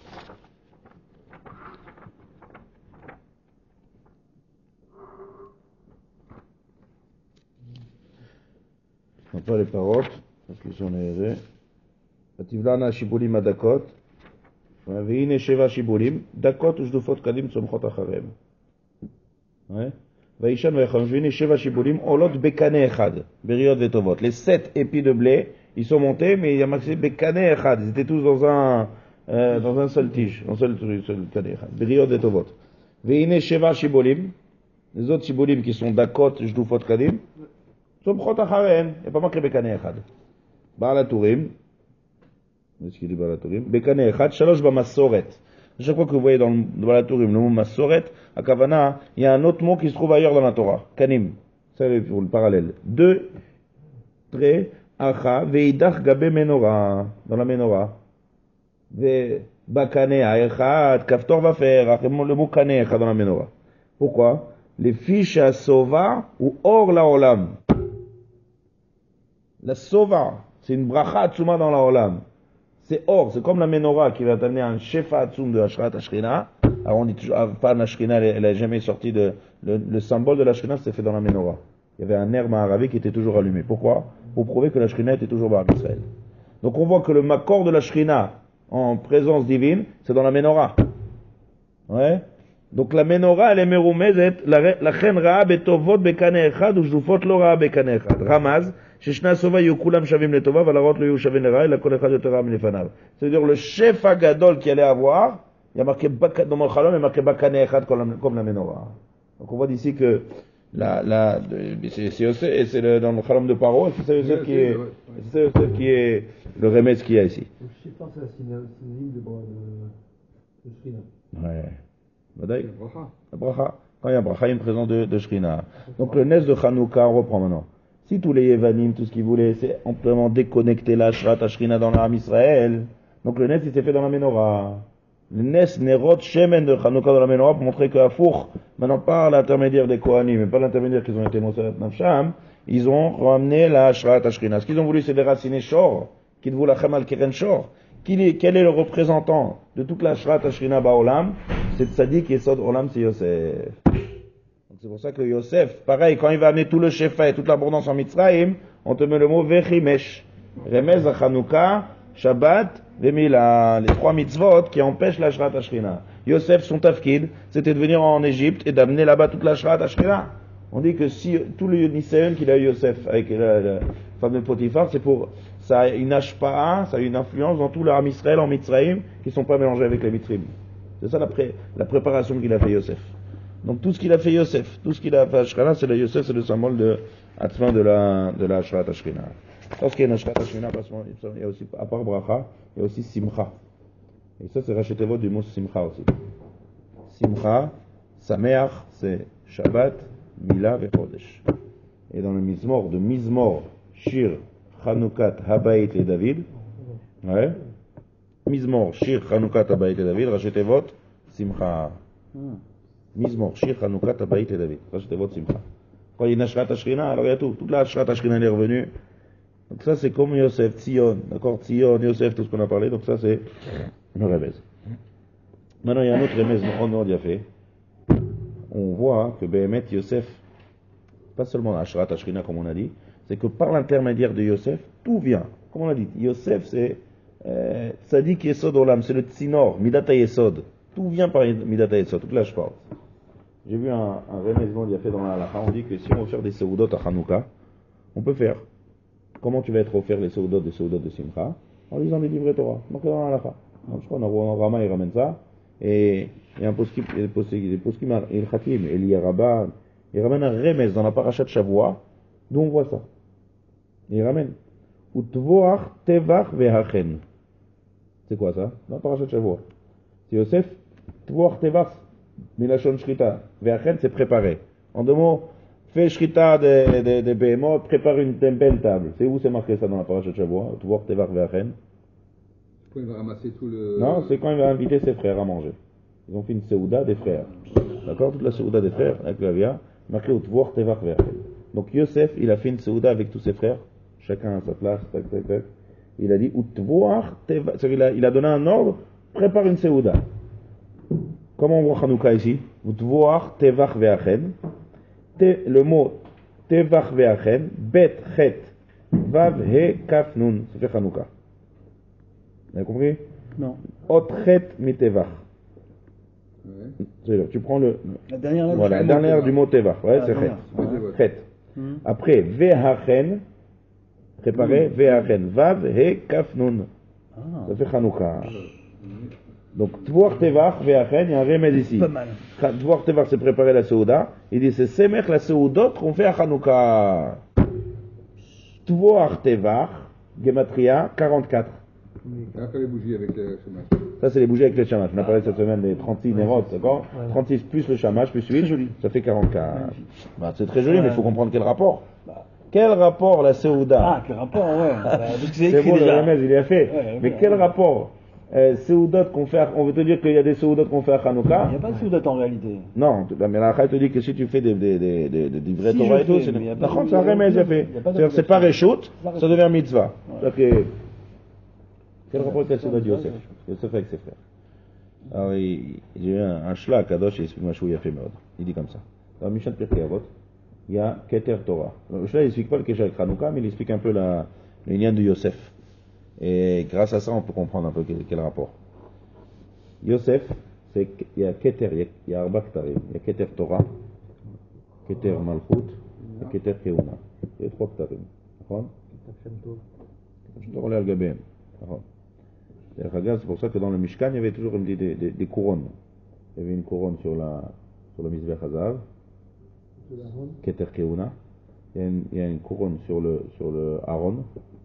sont pas les paroles, parce qu'ils sont les... Ativlana shibulim adakot, veine sheva shibulim, dakot ujdufot kadim tzomchot acharem. Ouais. Vaishan vayacham, veine sheva shibulim, olot bekane echad, beriot vetovot. Les 7 épis de blé, ils sont montés, mais il y a marqué bekane echad. Ils étaient tous dans un seul tige, un seul kane echad. Beriot vetovot. Veine sheva shibulim, les autres shibulim qui sont dakot ujdufot kadim, tzomchot acharem. Il n'y a pas marqué bekane echad. Baal Turim. Qu'est-ce qu'il dit Balatourim? Bekane Echad, Shalosh Bamasoret. À chaque fois que vous voyez dans le Balatourim le mot Masoret, à Kavana, il y a un autre mot qui se trouve ailleurs dans la Torah. Kanim. C'est pour le parallèle. 2 traits, Acha, Veidach Gabe Menorah. Dans la Menorah. Ve Bakane Echad, Kaftor Vafer. Le mot Kane Echad dans la Menorah. Pourquoi? Les fiches à Sova ou Or la Olam. La Sova, c'est une bracha Atzuma dans la Olam. C'est or, c'est comme la menorah qui va t'amener un shefa atzum de Ashrat Ashrina. Alors on dit toujours, pas la Ashrina, elle a jamais sorti de, le symbole de la Ashrina, c'est fait dans la menorah. Il y avait un air maharavi qui était toujours allumé. Pourquoi? Pour prouver que la Ashrina était toujours dans Israël. Donc on voit que le makor de la Ashrina, en présence divine, c'est dans la menorah. Ouais? Donc la menorah, elle est meroumezet, la chen ra'a betovot bekane echad, ou jdufot lo ra'a bekane echad. Ramaz, sheshna sova yu kulam shavim letova, valarot lo yu shavim lera'a, la kol echad yotera milefanav. C'est-à-dire le chef agadol qui allait avoir, il y a marqué dans mon chalom, il y a marqué bakane echad comme la menorah. Donc on voit d'ici que c'est Yosef, c'est dans le chalom de Paro, c'est Yosef qui est le remède qu'il y a ici. Donc je sais pas, c'est un synonyme de Shrina. Ouais. La bracha. Quand il y a bracha, il y a une présence de Shrina. Donc le Nes de Hanouka, on reprend maintenant. Si tous les Yevanim, tout ce qu'ils voulaient, c'est amplement déconnecter la Shrat Ashrina dans l'Am Israël, donc le Nes, il s'est fait dans la Menorah. Le Nes Nerot Shemen de Hanouka dans la Menorah pour montrer que Afour, maintenant par l'intermédiaire des Kohanim, mais pas l'intermédiaire qu'ils ont été Mosarat Nafsham, ils ont ramené la Shrat Ashrina. Ce qu'ils ont voulu, c'est déraciner Shor, qui voulait la Chamal Keren Shor. Quel est le représentant de toute la Shrat Ashrina Baolam? C'est Tzadik Yesod Olam, c'est Yosef. Donc c'est pour ça que Yosef, pareil, quand il va amener tout le shefa et toute l'abondance en Mitzrayim, on te met le mot Vechimesh. Remez à Chanukah, Shabbat, Vemila, les 3 mitzvot qui empêchent la Shrat Ashrina. Yosef, son tafkid, c'était de venir en Égypte et d'amener là-bas toute la Shrat Ashrina. On dit que si tout le Nisayon qu'il a eu Yosef avec la femme de Potiphar, c'est pour ça a une ashpa'a, ça a une influence dans tout l'Am Israël en Mitzrayim qui ne sont pas mélangés avec les Mitzrim. C'est ça la préparation qu'il a fait Yosef. Donc tout ce qu'il a fait Yosef, tout ce qu'il a fait Ashrina, c'est le Yosef, c'est le symbole de Atzma de la Ashrat Ashrina. Lorsqu'il y a une Ashrat Ashrina, il y a aussi, à part Bracha, il y a aussi Simcha. Et ça, c'est Rachetevot du mot Simcha aussi. Simcha, Sameach, c'est Shabbat, Mila et Chodesh. Et dans le Mizmor, de Mizmor, Shir, Chanoukat, Habayit et David, ouais. Mizmor, Shir, Chanoukat, Habayit et David, Rachetevot, Simcha. Mizmor, Shir, Chanoukat, Habayit et David, Rachetevot, Simcha. Quand il y a une Ashrat Ashrina, alors il y a tout. Toute la Ashrat Ashrina est revenue. Donc ça, c'est comme Yosef, Tzion, d'accord, Tzion, Yosef, tout ce qu'on a parlé, donc ça, c'est le remez. Maintenant, il y a un autre remez, on a fait. On voit que Behemet, Yosef, pas seulement la Ashrat Ashrina, comme on a dit, c'est que par l'intermédiaire de Yosef, tout vient. Comme on a dit, Yosef, c'est Tzadik Yesod Olam, c'est le Tzinor, Midata Yesod. Tout vient par Midata Yesod, toute la Shport. J'ai vu un remèzement qu'il y a fait dans la halakha, on dit que si on veut faire des seudot à Hanouka, on peut faire. Comment tu vas être offert les seudot de Simcha? En lisant des livrets Torah, marqué dans la halakha. Je crois qu'on Rama, il ramène ça, et un poskim, il Khatim, il y a Rabban, il ramène un remez dans la parashat Shavua, d'où on voit ça. Il ramène. Utvoach tevach vehachen. C'est quoi ça? Dans la parashat Shavua. C'est Yosef, Tvoach tevach, milachon shrita. Vehachen, c'est préparé. En 2 mots, fais shrita de behemoth, prépare une belle table. C'est où c'est marqué ça dans la parashat Shavua? Tvoach tevach vehachen. Quand il va ramasser tout le... Non, c'est quand il va inviter ses frères à manger. Ils ont fait une seouda des frères. D'accord? Toute la seouda des frères, avec la via, marqué Utvoach tevach vehachen. Donc Yosef, il a fait une seouda avec tous ses frères, chacun à sa place, tac, tac, tac. Il a dit Utvoach tevach, c'est-à-dire il a donné un ordre, prépare une seouda. Comment on voit Hanouka ici? Utvoach tevach vehachen. Le mot tevach vehachen, bet chet Vav, He, Kaf, Nun. Ça fait Hanouka. Vous avez compris? Non. Otret, Mitevach. Ouais. C'est-à-dire, tu prends le. La dernière lettre. Voilà, la dernière du mot Tevach. Ouais, c'est Chet. Chet. Après, Vehachen. Préparez, Vehachen. Vav, He, Kaf, Nun. Ça fait Hanouka. Donc, Tvoir Tevach, Vehachen, il y a un remède ici. Pas mal. Tvoir Tevach, c'est préparer la Seouda. Il dit, c'est Semech la Seoudot qu'on fait à Hanouka. Tvoir Tevach, Gematria, 44. Et après les bougies avec le chômage. Ça, c'est les bougies avec le chamash. On a parlé cette semaine des 36 nérotes, d'accord? 36 plus le chamash, plus 8, joli. ça fait 44. Bah, c'est très joli, mais il faut comprendre quel rapport. Quel rapport la Seouda? Ah, quel rapport, ouais. Parce que c'est C'est écrit bon, le déjà. remède, il est fait. Ouais, Mais ouais. quel rapport Seoudot qu'on fait, on veut te dire qu'il y a des Seoudot qu'on fait à Il Hanouka? n'y a pas de soudat en réalité. Non, mais la te dit que si tu fais des vrais Si Torah je et tout, fais, c'est mais y a pas de- c'est un remède, il a fait. y a pas de- C'est-à-dire, c'est pas Réchout, pas ça devient mitzvah. Ouais. Donc, quel rapport avec la Seouda de Yosef? Yosef avec ses frères. Alors, j'ai eu un shla à Kadosh, il explique Machou Yafé Meod. Il dit comme ça. Dans Mishnah Pirkei Avot, il y a Keter Torah. Le shla, il explique pas le Kesher avec Hanouka, mais il explique un peu le lien de Yosef. Et grâce à ça, on peut comprendre un peu quel rapport. Yosef, il y a Keter, il y a Arba Ktarim. Il y a Keter Torah, Keter Malchut, et Keter Keuna. Il y a 3 Ktarim. D'accord? Je te relais al Gabéen. D'accord? C'est pour ça que dans le Mishkan, il y avait toujours des couronnes. Il y avait une couronne sur le Mizbech Hazav, Keter Keuna. Il y a une couronne sur le Aaron,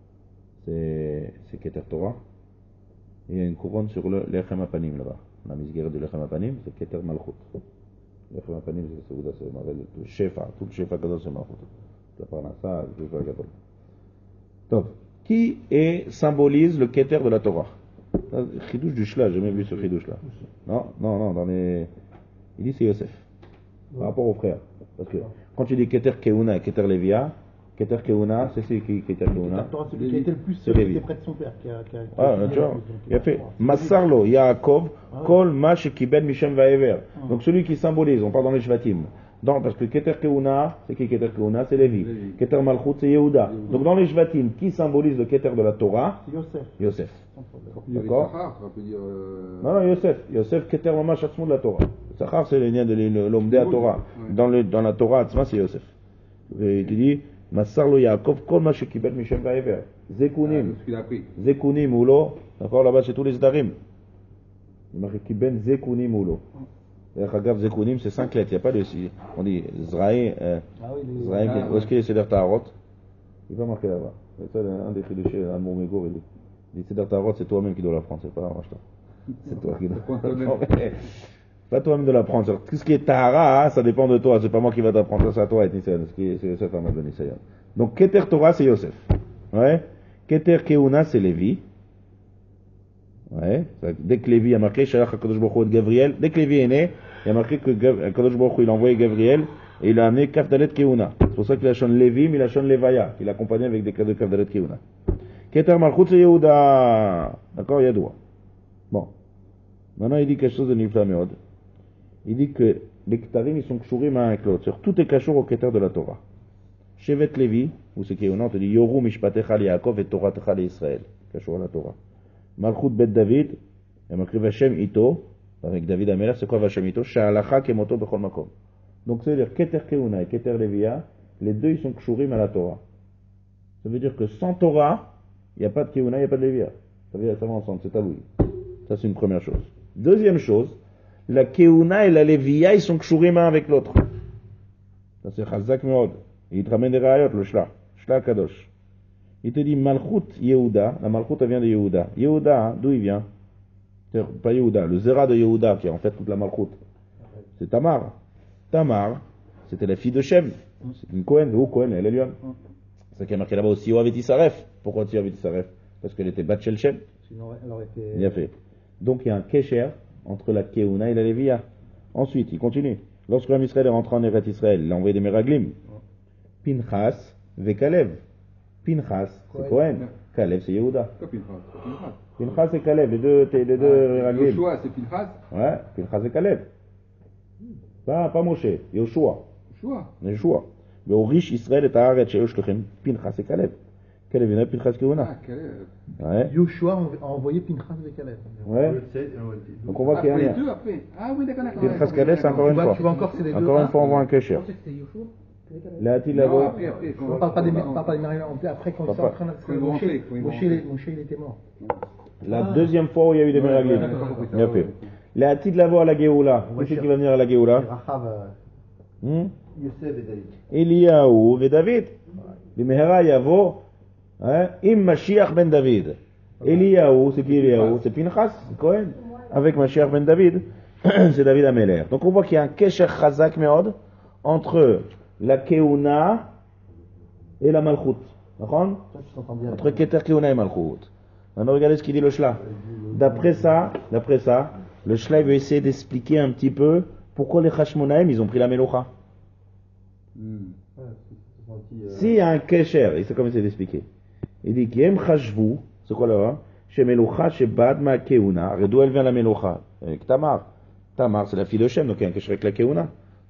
c'est Keter Torah. Et il y a une couronne sur le Lechem Apanim là-bas. La misguerre de Lechem Apanim, c'est Keter Malchut. Lechem Apanim, c'est le Shefa, tout le Shefa Gadol, c'est Malchut. La Parnassa, le Shefa Gadol. Donc, qui symbolise le Keter de la Torah? Chidouche du Shla, j'ai jamais vu ce Chidouche là. Non, dans les. Il dit c'est Yosef. Par rapport aux frères. Parce que quand tu dis Keter Keuna et Keter Levia, Keter Keuna, c'est qui Keter Keuna? C'est celui qui a été le plus C'est Lévi. près de son père. Tu vois, il a fait Massarlo, Yaakov, Kol, Mash, Kiben, Mishem, Vaever. Donc celui qui symbolise, on parle dans les Shvatim. Parce que Keter Keuna, c'est qui Keter Keuna? C'est Lévi. Keter Malchut, c'est Yehuda. Donc dans les Shvatim, qui symbolise le Keter de la Torah? C'est Yosef. Yosef. D'accord. D'accord. On peut dire. Non, Yosef. Yosef, Keter Mamash, Atzmon de la Torah. Sachar, c'est le lien de l'homme de la Torah. Dans la Torah, Atzma, c'est Yosef. Et il te dit, Massarlo Yaakov, Kol Mash, Kiben, Mishem, Vaever. Zekunim. Ce qu'il a pris. Zekunim Ulo. D'accord, là-bas, c'est tous les Zdarim. Il marque Kiben Zekunim Ulo. Regarde, Zekunim, c'est 5 lettres. Il n'y a pas de. On dit Zraï. Zraï, où est-ce qu'il est Seder Taharot? Il va marquer là-bas. C'est un des chidushés, un Mourmego, il dit Seder Taharot, c'est toi-même qui dois l'apprendre, c'est pas Rachta. C'est toi qui dois l'apprendre. Pas toi-même de l'apprendre. Tout ce qui est Tahara, ça dépend de toi. C'est pas moi qui va t'apprendre, c'est à toi, Nisayan. C'est Yosef Ahmad ben Nisayan. Donc, Keter Torah, c'est Yosef. Ouais. Keter Keuna, c'est Lévi. Ouais. Dès que Lévi a marqué, Shalach HaKadosh Baruch Hu et Gabriel, dès que Lévi est né, il a marqué que HaKadosh Baruch Hu, il a envoyé Gabriel et il a amené Kafdalet Keuna. C'est pour ça qu'il a chanté Lévi, mais il a chanté Levaya, qu'il accompagnait avec des cadeaux de Kafdalet Keuna. Keter Malchut, c'est Yehuda. D'accord, Yadoua. Bon. Maintenant, il dit quelque chose de Nifla Meod. Il dit que les Ktarim, ils sont kshurim un avec l'autre. Tout est kashour au Keter de la Torah. Shevet Lévi, ou c'est Keuna, on te dit Yoru Mishpatecha li Yaakov et Toratecha li Israël. Kashour à la Torah. Malchut Bet David, il y a marqué Vashem Ito, avec David Amelach, c'est quoi Vashem Ito? Sha'alacha kemoto bechol makom. Donc ça veut dire Keter Keuna et Keter Levia, les deux ils sont kshurim à la Torah. Ça veut dire que sans Torah, il n'y a pas de Keuna, il n'y a pas de Levia. Ça veut dire que ça va ensemble, c'est tabou. Ça c'est une première chose. Deuxième chose, la Keuna et la Levia, ils sont kshurim un avec l'autre. Ça c'est Chazak Meod. Il te ramène des rayot, le Shla. Shla Kadosh. Il te dit Malchut Yehuda, la Malchut elle vient de Yehuda. Yehuda, hein, d'où il vient? Pas Yehuda, le Zera de Yehuda qui est en fait toute la Malchut. C'est Tamar. Tamar, c'était la fille de Shem. C'est une Cohen, ou Cohen, elle est Lyon. C'est ça qui a marqué là-bas aussi, Yoav et Tisaref. Pourquoi Yoav et Tisaref? Parce qu'elle était Batchel Shem. Sinon, elle aurait été. Il a fait. Donc il y a un Kesher entre la Keuna et la Levia. Ensuite, il continue. Lorsque l'homme Israël est rentré en Eretz Israël, il a envoyé des Meraglim. Pinchas ve Kalev. Pinchas, c'est Cohen. Kalev, c'est Yehuda. Quoi, Pinchas? Pinchas et Kalev, les deux Meraglim. Yoshua, c'est Pinchas? Ouais, Pinchas et Kalev. Pas Moshe, Yoshua. Yoshua. Yoshua. Mais au riche Israël est à Haaretz, Sheyosh Lechem, Pinchas et Kalev. Quel est venu Pinchas Keuna? Ah, quel est... Ouais. Yoshua a envoyé Pinchas avec Caleb. Ouais. Donc on voit qu'il y a un Après lien. les deux, après. Ah oui, d'accord, d'accord. Pinchas Caleb, c'est encore une fois. Tu vois encore, c'est les deux. Encore une fois, on voit un Kesher. Je pensais que c'était Yoshua. La Hati Non, Lavo. après, On parle pas des Mériam. Après, quand ils sont en train Faut y rentrer, faut y rentrer. Moshe, il était mort. La deuxième fois où il y a eu des Meraglim. Bien fait. La Hati Lavo à la Géoula. Qui c'est qui va venir à la Géoula? Yosef et David. Eliyahu et David. Bimehera Yavo. Im Mashiach ben David. Eliyahu, c'est qui Eliyahu? C'est Pinchas, c'est Cohen. Avec Mashiach ben David, c'est David Ameler. Donc on voit qu'il y a un Kesher Chazak Meod entre la Keuna et la Malchut. D'accord? Entre Keter Keuna et Malchut. Maintenant regardez ce qu'il dit le Shla. D'après ça, le Shla veut essayer d'expliquer un petit peu pourquoi les Hashmonaïm ils ont pris la Melocha. S'il y a un Kesher, il sait comment essayer d'expliquer. Il dit Kiem Chashvu, c'est quoi là? Chez Melocha, chez Badma Keuna. D'où elle vient la Melocha? Avec Tamar. Tamar, c'est la fille de Shem, donc il y a un Kesher avec la Keuna.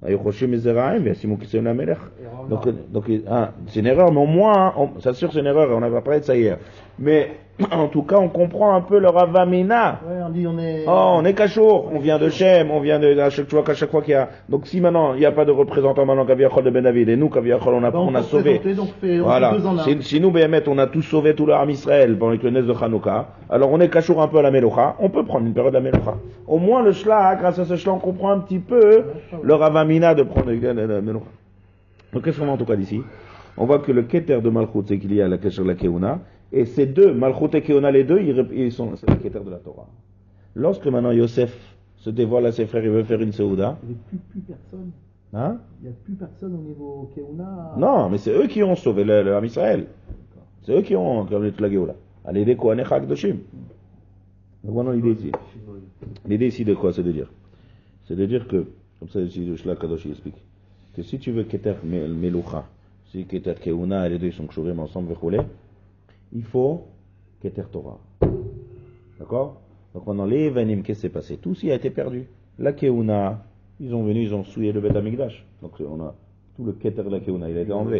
Donc, c'est une erreur, mais au moins, ça sûr c'est une erreur, on n'a pas parlé de ça hier. Mais, en tout cas, on comprend un peu leur avamina. Ouais, on dit on est. Oh, on est Kachour, on vient de Shem, on vient de, tu vois qu'à chaque fois qu'il y a, donc si maintenant, il n'y a pas de représentant maintenant Kaviachol de Ben David, et nous, Kaviachol, on a sauvé. Voilà. Si nous, Béhémet, on a tous sauvé tout leur âme Israël pendant le Nes de Hanouka, alors on est Kachour un peu à la Melocha, on peut prendre une période de la Melocha. Au moins, le Shla, grâce à ce Shla, on comprend un petit peu leur avamina de prendre la Melocha. Donc, qu'est-ce qu'on voit en tout cas d'ici? On voit que le Keter de Malchut, c'est qu'il y a la Kesher de la Keuna, et ces deux, Malchut et Keuna, les deux, ils sont, c'est le Keter de la Torah. Lorsque maintenant Yosef se dévoile à ses frères, il veut faire une Seouda. Il n'y a plus personne. Hein? Il n'y a plus personne au niveau Keuna. Non, mais c'est eux qui ont sauvé le Ham Israël. C'est eux qui ont créé toute la Géoula. Allez, les Kohané Chagdoshim. Donc maintenant l'idée ici. L'idée ici de quoi? C'est de dire. C'est de dire que, comme ça ici le Shlach Kadosh il explique, que si tu veux Keter Melucha, si Keter Keuna, les deux sont chourim ensemble, il faut Keter Torah. D'accord? Donc maintenant, les Evanim, qu'est-ce qui s'est passé? Tout ça a été perdu. La Keuna, ils ont venu, ils ont souillé le Beth Amikdash. Donc on a tout le Keter de la Keuna, il a été enlevé.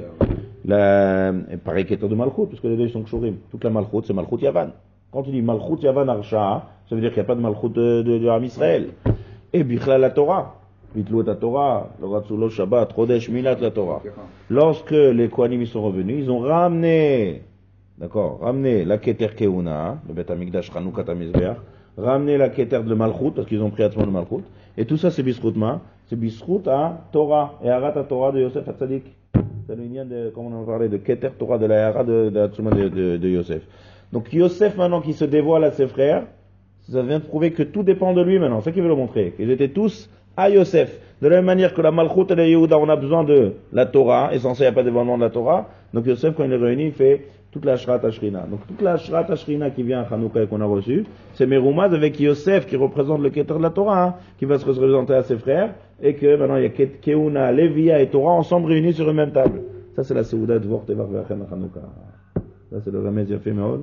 Pareil Keter de Malchut, parce que les deux sont Kshurim. Toute la Malchut, c'est Malchut Yavan. Quand tu dis Malchut Yavan Arsha, ça veut dire qu'il n'y a pas de Malchut de Ham Israël. Et Bichla la Torah. Bitlou la Torah, le Ratzulo Shabbat, Rodesh Milat la Torah. Lorsque les Kohanim ils sont revenus, ils ont ramené, d'accord, ramené la Keter Keuna, le Beth Amikdash Chanukah Tamizbeach, ramené la Keter de Malchut, parce qu'ils ont pris Atzmon de Malchut, et tout ça c'est Bisroutma, c'est Bisrout à Torah, et Harat à Torah de Yosef Hatzadik. C'est le lien de, comme on en parlait, de Keter Torah de la Harat de Atzmon de Yosef. Donc Yosef maintenant qui se dévoile à ses frères, ça vient de prouver que tout dépend de lui maintenant, c'est ça qu'il veut le montrer, qu'ils étaient tous à Yosef. De la même manière que la Malchut et la Yehuda, on a besoin de la Torah, et sans ça il n'y a pas d'événement de la Torah, donc Yosef quand il est réuni, il fait toute la Shrat Ashrina. Donc toute la Shrat Ashrina qui vient à Hanouka et qu'on a reçu, c'est Meroumaz avec Yosef qui représente le Keter de la Torah, hein, qui va se représenter à ses frères, et que maintenant il y a Keuna, Lévia et Torah ensemble réunis sur une même table. Ça c'est la Seuda de Vort et Varvechen à Hanouka. Ça c'est le remède Yafé Meod.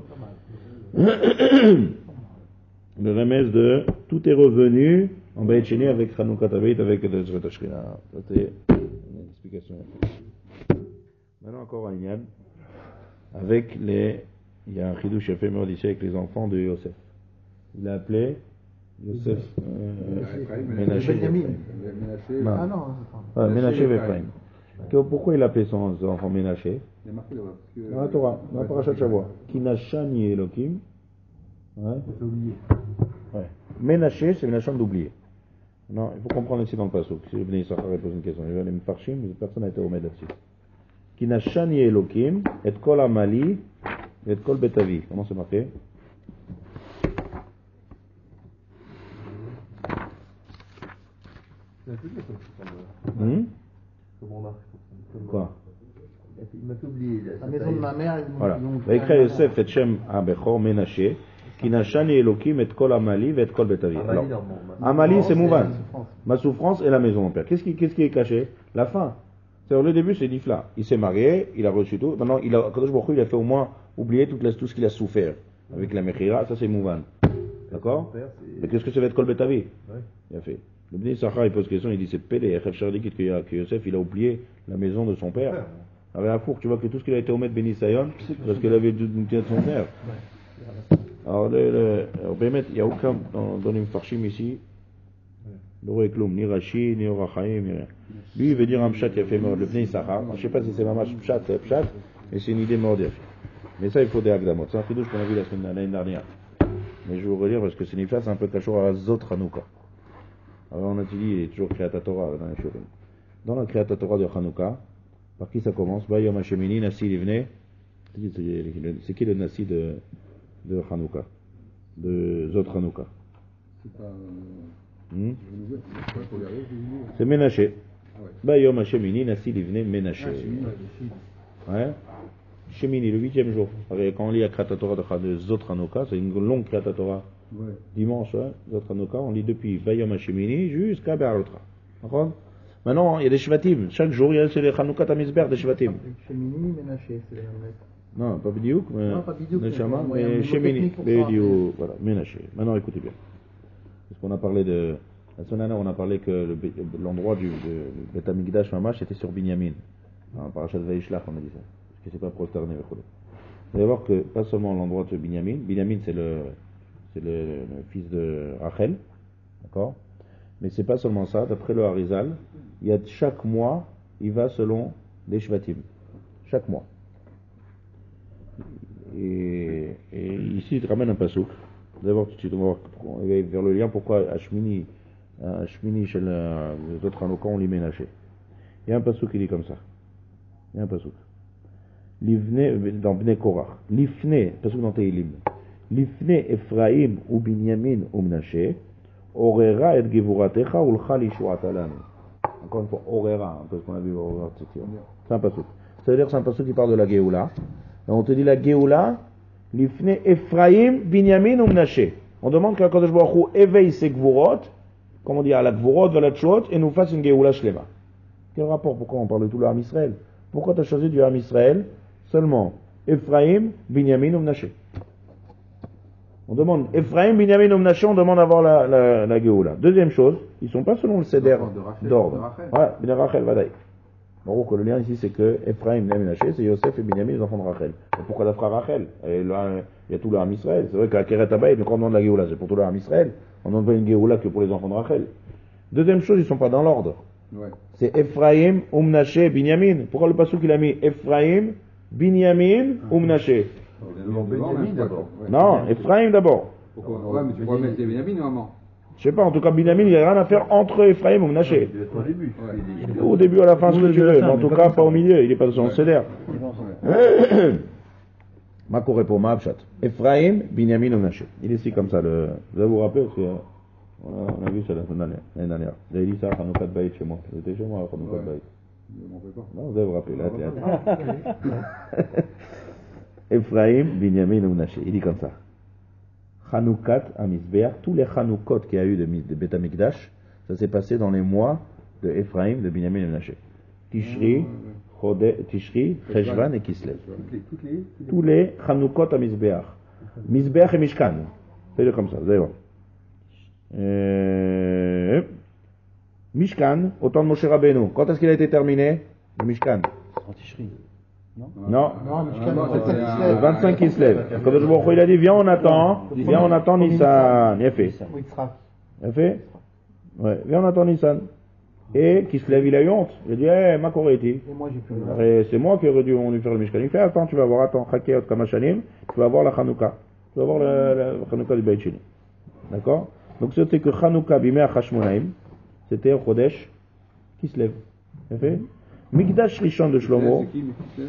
Le remède de tout est revenu en Beit Sheni avec Hanouka Tabeit avec le Shrat Ashrina. Ça c'est une explication. Maintenant encore un Inyan. Avec les, il y a un chidouche Yafé Meod ici avec les enfants de Yosef. Il a appelé Yosef Ménaché. Ah non, Ménaché Ephraim. Pourquoi il a appelé son enfant Ménaché? Il y a marqué là-bas. Dans la Torah, dans la Parashat Shavua. Kinashani Elohim. Ouais. Ouais. Ménaché, c'est une chambre d'oublier. Non, il faut comprendre ici dans le passage. Si le Bnei Issachar pose une question, il va aller me parchim, mais personne n'a été au Med là-dessus. Kinashani Elohim, et kol Amali, et kol Betavi. Comment c'est marqué? Quoi? Il m'a fait oublier. la maison de ma mère, Voilà. ils ont Vaikra Yosef et Shem Abechor Ménaché, Kinashani Elohim, et kol Amali, et kol Betavi. Alors, Amali c'est Mouvan. Ma souffrance et la maison de mon père. Qu'est-ce qui est caché? La fin. C'est-à-dire, le début, c'est Difla. Il s'est marié, il a reçu tout. Maintenant, Kadosh Baruch Hu, il a fait au moins oublier tout ce qu'il a souffert. Avec la Mechira, ça c'est Mouvan. D'accord? Mais qu'est-ce que ça va être Kol Betavi? Il a fait. Le Bnei Issachar, il pose question, il dit c'est Pélé, que Yosef, il a oublié la maison de son père. Avec un four, tu vois que tout ce qu'il a été omettre Bénissayon, parce qu'il avait du de son père. Alors, Bémet, il n'y a aucun dans les Mfarshim ici, ni Rashi, ni Orachaim, ni rien. Lui, il veut dire un pshat, il a fait mort, le Bnei Sahar. Je ne sais pas si c'est mamash pshat, c'est pshat, mais c'est une idée mordière. Mais ça, il faut des agdamot. C'est un fidouche qu'on a vu l'année dernière. Mais je vais vous relire parce que c'est une phrase un peu cachot à Zot Hanouka. Alors, on a dit, il est toujours Kriyat Torah dans les Shurim. Dans la Kriyat Torah de Hanouka, par qui ça commence? Bayom Hashemini, Nassi Livne. C'est qui le Nassi de Hanouka? De Zot Hanouka? C'est pas. C'est Ménaché. Bayom Hashemini, Nassi Livne, Ménaché. Ouais. Shemini, le 8e jour. Quand on lit la Kriyat Torah de Zot Hanouka, c'est une longue Kriyat Torah. Ouais. Dimanche, Zot Hanouka, on lit depuis Bayom Hashemini jusqu'à Be'alotra. D'accord? Maintenant, il y a des Shvatim. Chaque jour, il y a les Hanouka Tamizber des Shvatim. Shemini, Ménaché, c'est les mêmes lettres. Non, pas Bidiouk, mais. Non, pas Bidiouk, mais Shemini. Bidiouk, voilà, Ménaché. Maintenant, écoutez bien. Parce qu'on a parlé de. La semaine dernière, on a parlé que l'endroit du Bet Hamikdash Mamash était sur Binyamin. Dans Parashat Vaishlach, on a dit ça. Parce que c'est pas prosterné, vous allez voir que pas seulement l'endroit de Binyamin. Binyamin, c'est le fils de Rachel. D'accord? Mais c'est pas seulement ça, d'après le Harizal, il y a chaque mois, il va selon des Shvatim. Chaque mois. Et ici, il te ramène un pasouk. D'abord, tout de suite, on va vers le lien pourquoi Ashmini chez les autres Hanouka, on l'y ménageait. Il y a un pasouk qui dit comme ça. Il y a un pasouk. Livne, dans Bnei Korach. Lifne, pasouk dans Teilim. Lifne Ephraim ou Binyamin ou Mnaché. Orera et Gevuratecha ou l'chal ishuata lanu. Encore une fois, Orera, un peu ce qu'on a vu au Tzitzion. C'est un pasouk. Ça veut dire que c'est un pasouk qui parle de la Géoula. Et on te dit la Géoula, l'ifne Ephraim, Binyamin ou Mnaché. On demande qu'un Kadosh Baruch Hu éveille ses Gvurot, comme on dit à la Gvurot, à la Tchot, et nous fasse une Géoula Shlema. Quel rapport? Pourquoi on parle de tout le Ham Israël? Pourquoi tu as choisi du Ham Israël seulement Ephraim, Binyamin ou Mnaché? On demande Ephraim, Binyamin ou Mnaché, on demande d'avoir la Géoula. Deuxième chose, ils ne sont pas selon le Seder d'ordre. Ouais, Bin Rachel, Vadaï. Bon, le lien ici, c'est que Ephraim, Binyamin, Mnaché, c'est Yosef et Binyamin, les enfants de Rachel. Et pourquoi la frère Rachel? Et là, il y a tout le Ham Israël. C'est vrai qu'à Keret Abayit, quand on demande la Géoula, c'est pour tout le Ham Israël. On ne demande pas une Géoula que pour les enfants de Rachel. Deuxième chose, ils ne sont pas dans l'ordre. Ouais. C'est Ephraim, Mnaché, Binyamin. Pourquoi le passage qu'il a mis Ephraim, Binyamin, Mnaché? Benjamin d'abord. Non, Ephraim d'abord. Pourquoi? Ouais, mais tu pourrais mettre Benjamin normalement. Je sais pas, en tout cas, Binyamin, il n'y a rien à faire entre Ephraim et Mnaché. Au début. Au début, à la fin, ce que tu veux. Mais en tout cas, pas au milieu. Il n'est pas dans son CDR. Ma corée pour ma Abshat. Ephraim, Binyamin, Mnaché. Il est ici comme ça. Vous allez vous rappeler, parce que on a vu ça l'année dernière. Vous avez dit ça à Hanoukat Baït chez moi. Vous étiez chez moi à Hanoukat Baït. Non, vous allez vous rappeler. Là, Ephraim, Binyamin, Mnaché. Il dit comme ça. Hanoukat Amisbeach, tous les Hanoukot qu'il y a eu de Bet Hamikdash, ça s'est passé dans les mois de Ephraim, de Binyamin et Mnaché. Tishri, Cheshvan et Kislev. Tous les Hanoukot Amisbeach. Misbeach et Mishkan. C'est comme ça, vous allez voir. Mishkan, au temps de Moshe Rabbeinu. Quand est-ce qu'il a été terminé? Le Mishkan. En Tishri. Non, Mishkan, 25 qui se lève. Quand il a dit viens on attend Nissan. Il a fait. Il a fait? Ouais, viens on attend Nissan. Et qui se lève, il a eu honte. Il a dit ma Koréti. Et moi j'ai plus. C'est moi qui aurais dû faire le Mishkan. Il fait attends, tu vas voir, Chakeot Kamashanim, tu vas voir la Hanouka. Tu vas voir la Hanouka du Beit Sheni. D'accord? Donc c'était que Hanouka Bimei Hashmonaim, c'était un Chodesh qui se lève. Il a fait? Mikdash Rishon de Shlomo. C'est qui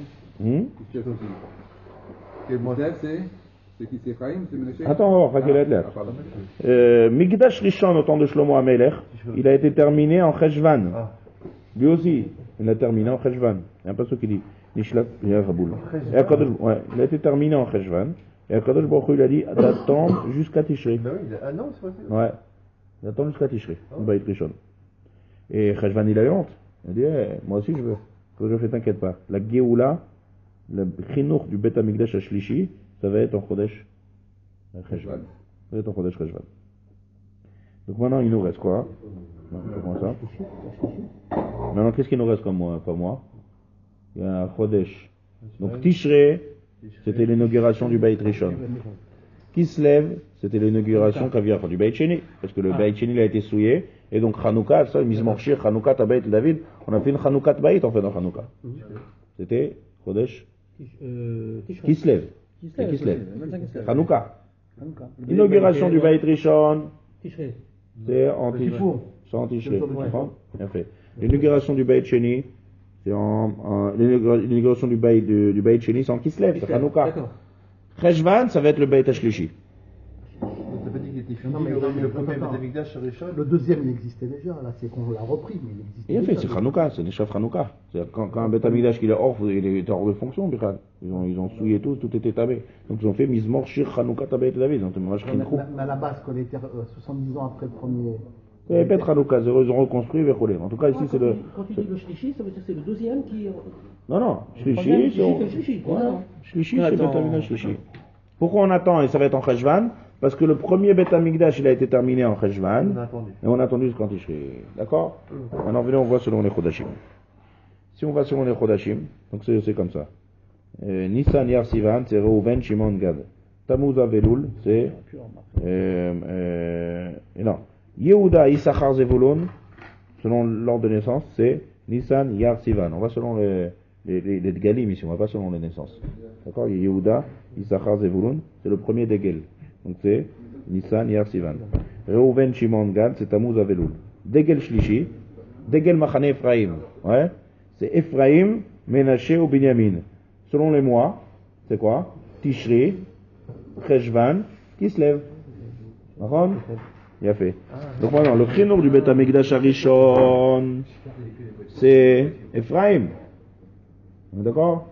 c'est qui c'est Ephraim, c'est Ménaché? Attends, on va voir, Mikdash Rishon au temps de Shlomo Amelech, il a été terminé en Cheshvan. Lui aussi, il a terminé en Cheshvan. Il y a un passage qui dit Nishlaf, il y a Raboul. Il a été terminé en Cheshvan. Et Akadosh Baruch Hu, il a dit d'attendre jusqu'à Tishri. Ah non, c'est vrai. Ouais, d'attendre jusqu'à Tishri. Beit Rishon. Et Cheshvan, il a eu honte. Il a dit moi aussi je veux. Que je fais, t'inquiète pas. La Géoula, le Chinuch du Bet Hamikdash Ashlishi, ça va être en Chodesh Cheshvan. Ça va être en Chodesh Cheshvan. Donc maintenant, il nous reste quoi? Comment ça? Maintenant, qu'est-ce qu'il nous reste comme moi? il y a Chodesh. Donc Tishrei, c'était l'inauguration du Beit Rishon. Kislev, c'était l'inauguration du Beit Sheni, parce que le Beit Sheni a été souillé, et donc Hanouka, ça, Mizmorshir, Hanouka, Tabeit David, on a fait une Hanouka Beit en fait dans Hanouka. C'était Chodesh Kislev. C'est Kislev. Hanouka. L'inauguration du Beit Rishon, c'est en Tishrei. Bien fait. L'inauguration du Beit Sheni, c'est l'inauguration du Beit Sheni, c'est en Kislev, c'est Hanouka. Cheshvan, ça va être le Beit Hashlishi. Ça veut dire qu'il était fini le premier Beit Amikdash Rishon. Le deuxième, il existait déjà, là, c'est qu'on l'a repris, mais il existait Et en fait, déjà. c'est Hanouka, c'est Neshaf Hanouka. C'est-à-dire quand un Beit Amikdash qui est hors, il est hors de fonction, Bichal. Ils ont souillé tout était tabé. Donc ils ont fait Mizmor Shir Hanouka Tabeit David. Donc Mais à la base, quand on était 70 ans après le premier. c'est peut-être Hanouka, ils ont reconstruit Vercholé. En tout cas, ici, c'est le. Quand tu dis le Shlishi, ça veut dire que c'est le deuxième qui. Non, troisième, Shlishi, c'est. Shlishi. Shlishi, c'est Beit Amikdash Shlishi. Pourquoi on attend et ça va être en Cheshvan? Parce que le premier Beit Amikdash, il a été terminé en Cheshvan. Et on a attendu jusqu'en Tishrei. D'accord? Maintenant, venez, on voit selon les Chodashim. Si on va selon les Chodashim, donc c'est comme ça. Nissan, Yar, Sivan, c'est Reuven, Shimon, Gad. Tammuz, Avelul, c'est. Non. Yehuda, Issachar, Zevulun, selon l'ordre de naissance, c'est Nissan, Yar, Sivan. On va selon les Dgalim ici, on va pas selon les naissances. D'accord? Yehuda, Issachar, Zevulun, c'est le premier Degel. Donc c'est Nissan, Yar, Sivan. Reuven, Shimon, Gad, c'est Tammuz, Avelul. Degel Shlishi, Degel Machane Ephraim. Ouais? C'est Ephraim, Menaché ou Binyamin. Selon les mois, c'est quoi? Tishri, Cheshvan, Kislev. D'accord? Il a fait. Donc maintenant, le chinour du Beit Amikdash Arishon, c'est Ephraim. On est d'accord?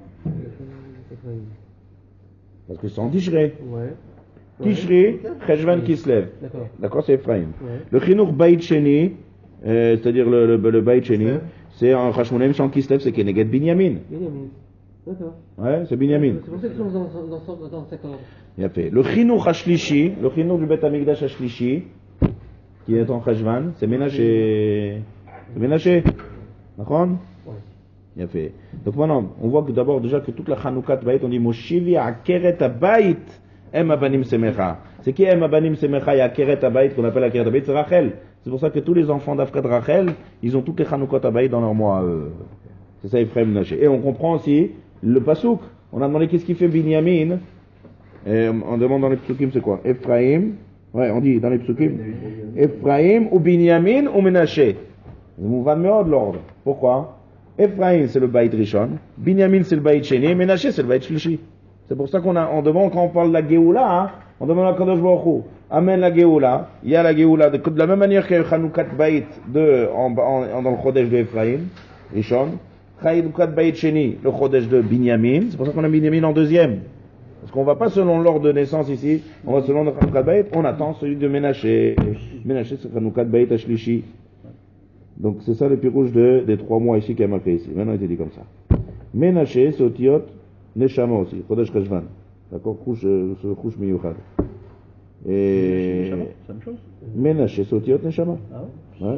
Parce que c'est en Tishrei. Tishrei, Cheshvan, Kislev. D'accord, c'est Ephraim. Le chinour Beit Sheni, c'est-à-dire le Beit Sheni, c'est en Chashmonaim, c'est en Kislev, c'est Keneged Binyamin. D'accord. Ouais, c'est Binyamin. C'est pour ça qu'ils sont dans cet ordre. Il a fait. Le chinour Hashlishi, le chinour du Beit Amikdash Hashlishi, qui est en Cheshvan, c'est Ménaché. C'est Ménaché. D'accord? Il a fait. Donc maintenant, on voit que d'abord déjà que toute la Chanoukat Bait, on dit Moshivi Akeret Bait Em Abanim Semecha. C'est qui Em Abanim Semecha et Akeret Bait qu'on appelle Akeret Bait? C'est Rachel. C'est pour ça que tous les enfants d'Afred Rachel, ils ont toutes les Chanoukat Bait dans leur mois. C'est ça Ephraim Ménaché. Et on comprend aussi le Pasouk. On a demandé qu'est-ce qu'il fait Binyamin. Et on demande dans les psukim c'est quoi? Ephraim. Ouais, on dit dans les psukim. Ephraim ou Binyamin ou Ménaché. On va de l'ordre. Pourquoi? Ephraim c'est le Beit Rishon, Binyamin c'est le Beit Sheni, Ménaché c'est le Beit Shlishi. C'est pour ça on demande quand on parle de la Géoula, on demande à Kadosh Baruch Hu, amène la Géoula, il y a la Géoula, de la même manière qu'il y a Chanoukat Beit dans le Chodesh de Ephraim, Rishon, Chanoukat Beit Sheni, le Chodesh de Binyamin, c'est pour ça qu'on a Binyamin en deuxième. Parce qu'on va pas selon l'ordre de naissance ici, on va selon le Chanoukat Beit, on attend celui de Ménaché. Ménaché c'est Chanoukat Beit Shlishi. Donc c'est ça le pirouge des 3 mois ici qui a marqué ici. Maintenant il était dit comme ça. Ménaché, c'est Otiot, Neshama aussi, Chodesh Cheshvan. D'accord? Couche Miyuchad. Et. C'est la même chose? Ménaché, c'est Otiot, Neshama. Ah ouais?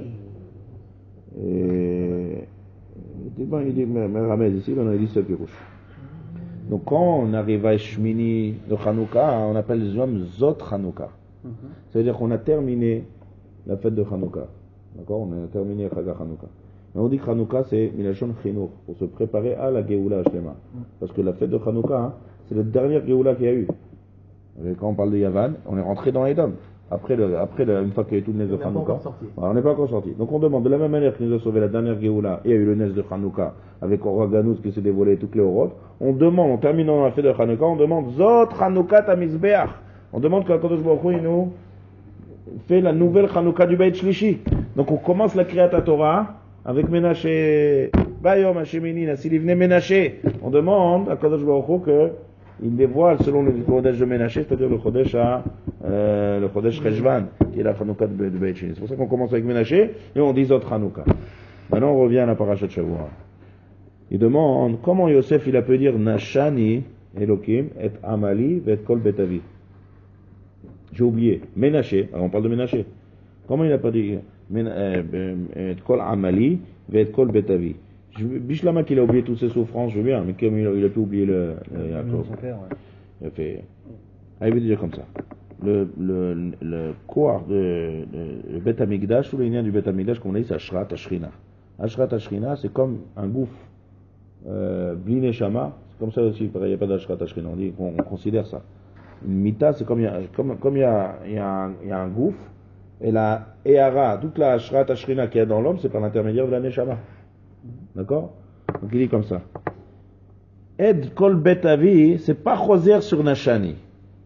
Et. Il dit, mais Ramez ici, maintenant il dit ce pirouge. Donc quand on arrive à Shmini de Hanouka, on appelle les hommes Zot Hanouka. C'est-à-dire qu'on a terminé la fête de Hanouka. D'accord? On a terminé Chaga Hanouka. Mais on dit que Hanouka c'est Milachon Chinour, pour se préparer à la Géoula Hashlema. Parce que la fête de Hanouka, c'est la dernière Géoula qu'il y a eu. Et quand on parle de Yavan, on est rentré dans les dômes. Après, une fois qu'il y a eu tout le Nes de Hanouka, on n'est pas encore sorti. Donc on demande, de la même manière qu'il nous a sauvé la dernière Géoula, et il y a eu le Nes de Hanouka, avec Oraganous qui s'est dévoilé toutes les Oroth, on demande, en terminant la fête de Hanouka, on demande Zot Hanouka Tamizbeach. On demande que Kadosh Baruch Hu nous fait la nouvelle Hanouka du Beit Shlishi. Donc on commence la Kriyat Torah avec Ménaché. Bayom Hashemini Nasilivne Ménaché. On demande à Kadosh Baruch Hu qu'il dévoile selon le Chodesh de Ménaché, c'est-à-dire le Chodesh Cheshvan, qui est la Hanouka de Beit Shlishi. C'est pour ça qu'on commence avec Ménaché et on dit Zot Hanouka. Maintenant on revient à la Parashat Shavua. Il demande comment Yosef il a pu dire Nashani Elokim et Amali et Kol Betavi. J'ai oublié. Ménaché. Alors on parle de Ménaché. Comment il n'a pas dit Kol Amali et Kol Betavi? Bishlama qu'il a oublié toutes ses souffrances, je veux bien, mais comme il a pu oublier le Yaakov. Son père, ouais. Il a fait. Ah, il veut dire comme ça. Le corps le Beth Amikdash, tous les liens du Beth Amikdash, comme on a dit, c'est Ashrat Ashrina. Ashrat Ashrina, c'est comme un gouffre. Bli Neshama, c'est comme ça aussi, il n'y a pas d'Ashrat Ashrina, on considère ça. Une mita, c'est comme il y a un gouffre, et la Ehara, toute la Ashrat Ashrina qu'il y a dans l'homme, c'est par l'intermédiaire de la Neshama. D'accord? Donc il dit comme ça. Ed Kol Bet Avi, c'est pas Choser sur Nashani.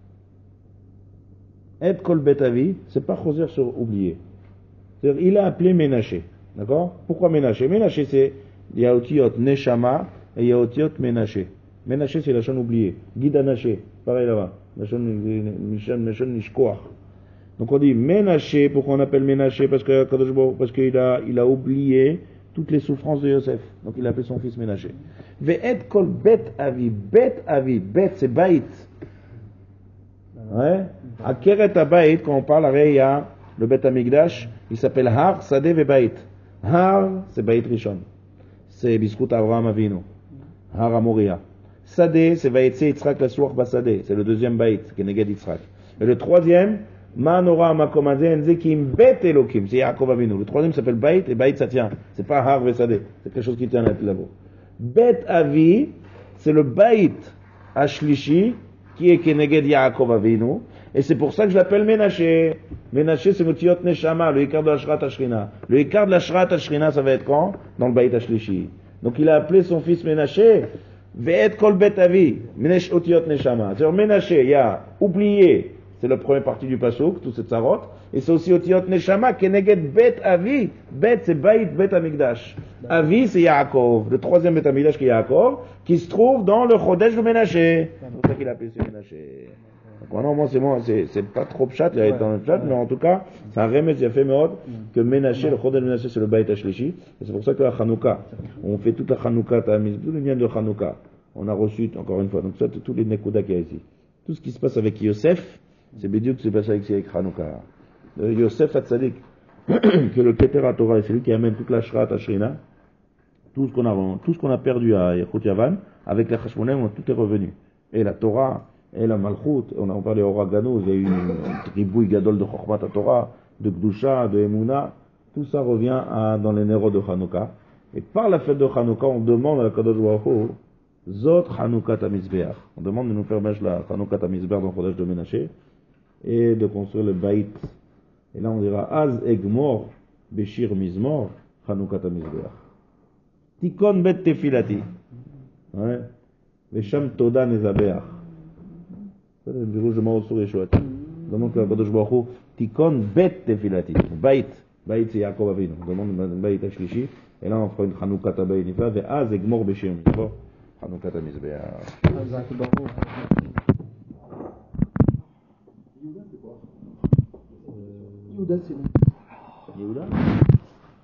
Ed Kol Bet Avi, c'est pas Choser sur oublier. C'est-à-dire, il a appelé Ménaché. D'accord? Pourquoi Ménaché? Ménaché, c'est, il y a Otiot Neshama et il y a Otiot Ménaché. Ménaché, c'est la chaîne oubliée. Guida Naché, pareil là-bas. La chaîne Nishkoach. Donc on dit Ménaché, pourquoi on appelle Ménaché? Parce qu'il a oublié toutes les souffrances de Yosef. Donc il a appelé son fils Ménaché. Ve'et kol bet avi, bet c'est baït. Ouais. À Keret Abayit, quand on parle, il y a le Bet Amikdash, il s'appelle Har, Sadeh Ve'Bayit. Har, c'est Bayit Rishon. C'est Biskut Avraham Avinu. Har Amoria. Sadeh, c'est Vayetse Yitzhak Lasuach Basadeh. C'est le deuxième Bayit, qui est Neged Yitzhak. Et le troisième, Manora Makomazeh Enzekim Bet Elokim. C'est Yaakov Avinu. Le troisième s'appelle Bayit, et Bayit ça tient. C'est pas Har Ve'Sadeh. C'est quelque chose qui tient là-bas. Bet Avi, c'est le Bayit Ashlishi, qui est Keneged Yaakov Avinu, et c'est pour ça que je l'appelle Ménaché. Ménaché, c'est Motiot Neshama, le Ikar de la Shrat Ashrina. Le Ikar de la Shrat Ashrina, ça va être quand? Dans le Bayit Ashlishi. Donc il a appelé son fils Ménaché, Ve'et Kol Bet Avi, Menesh Otiot Neshama. C'est-à-dire Ménaché, il y a oublié, c'est la première partie du Pasuk, toute cette sarot, et c'est aussi Otiot Neshama, Keneged Bet Avi. Bet, c'est Bayit Bet Amikdash. Avi, c'est Yaakov, le troisième Bet Amikdash qui est Yaakov, qui se trouve dans le Chodesh de Ménaché. C'est pour ça qu'il a appelé ce Ménaché. Donc, non, c'est pas trop pshat, il a été dans le pshat, mais en tout cas, c'est un remède, il a fait méod, que Ménaché, le Chodesh de Ménaché, c'est le Bayit Ashlishi, et c'est pour ça que la Chanukah, on fait toute la Chanukah, tout le lien de Chanukah, on a reçu, encore une fois, donc ça, tous les Nekuda qu'il y a ici. Tout ce qui se passe avec Yosef, c'est bédiou que se passe avec Chanukah. Yosef Hatzadik, que le Keter HaTorah, c'est lui qui amène toute la Shrat Ashrina, tout ce qu'on a perdu à Yachut Yavan, avec la Chashmonem, tout est revenu. Et la Torah, et la Malchut, on a parlé au Ragano, il y a eu une tribouille gadol de Chokhmat Torah, de Gdusha, de Emouna, tout ça revient dans les Néros de Chanukah. Et par la fête de Chanukah, on demande à la Kadosh Baruch Hu, Zot Chanukah Tamizbeach. On demande de nous faire mettre la Chanukah Tamizbeach dans le Chodesh de Ménaché, et de construire le Bayit. Et là on dira, Az Egmor, Beshir Mizmor, Chanukah Tamizbeach. Tikon Bet Tefilati. Ouais. Vesham Toda Nezabeach. C'est le bureau de Mao sur Yeshuat. Demande que la Kadosh Baruch Hu, Tikon Bet Tefilati. Bayit. Bayit c'est Yaakov Avinu. Demande Bayit Ashlishi. Et là on fera une Chanukah Tabayit Nifla. Ve Az Egmor Beshir Mizmor. Chanukah Tamizbeach. Yehuda, c'est bon. Yehuda?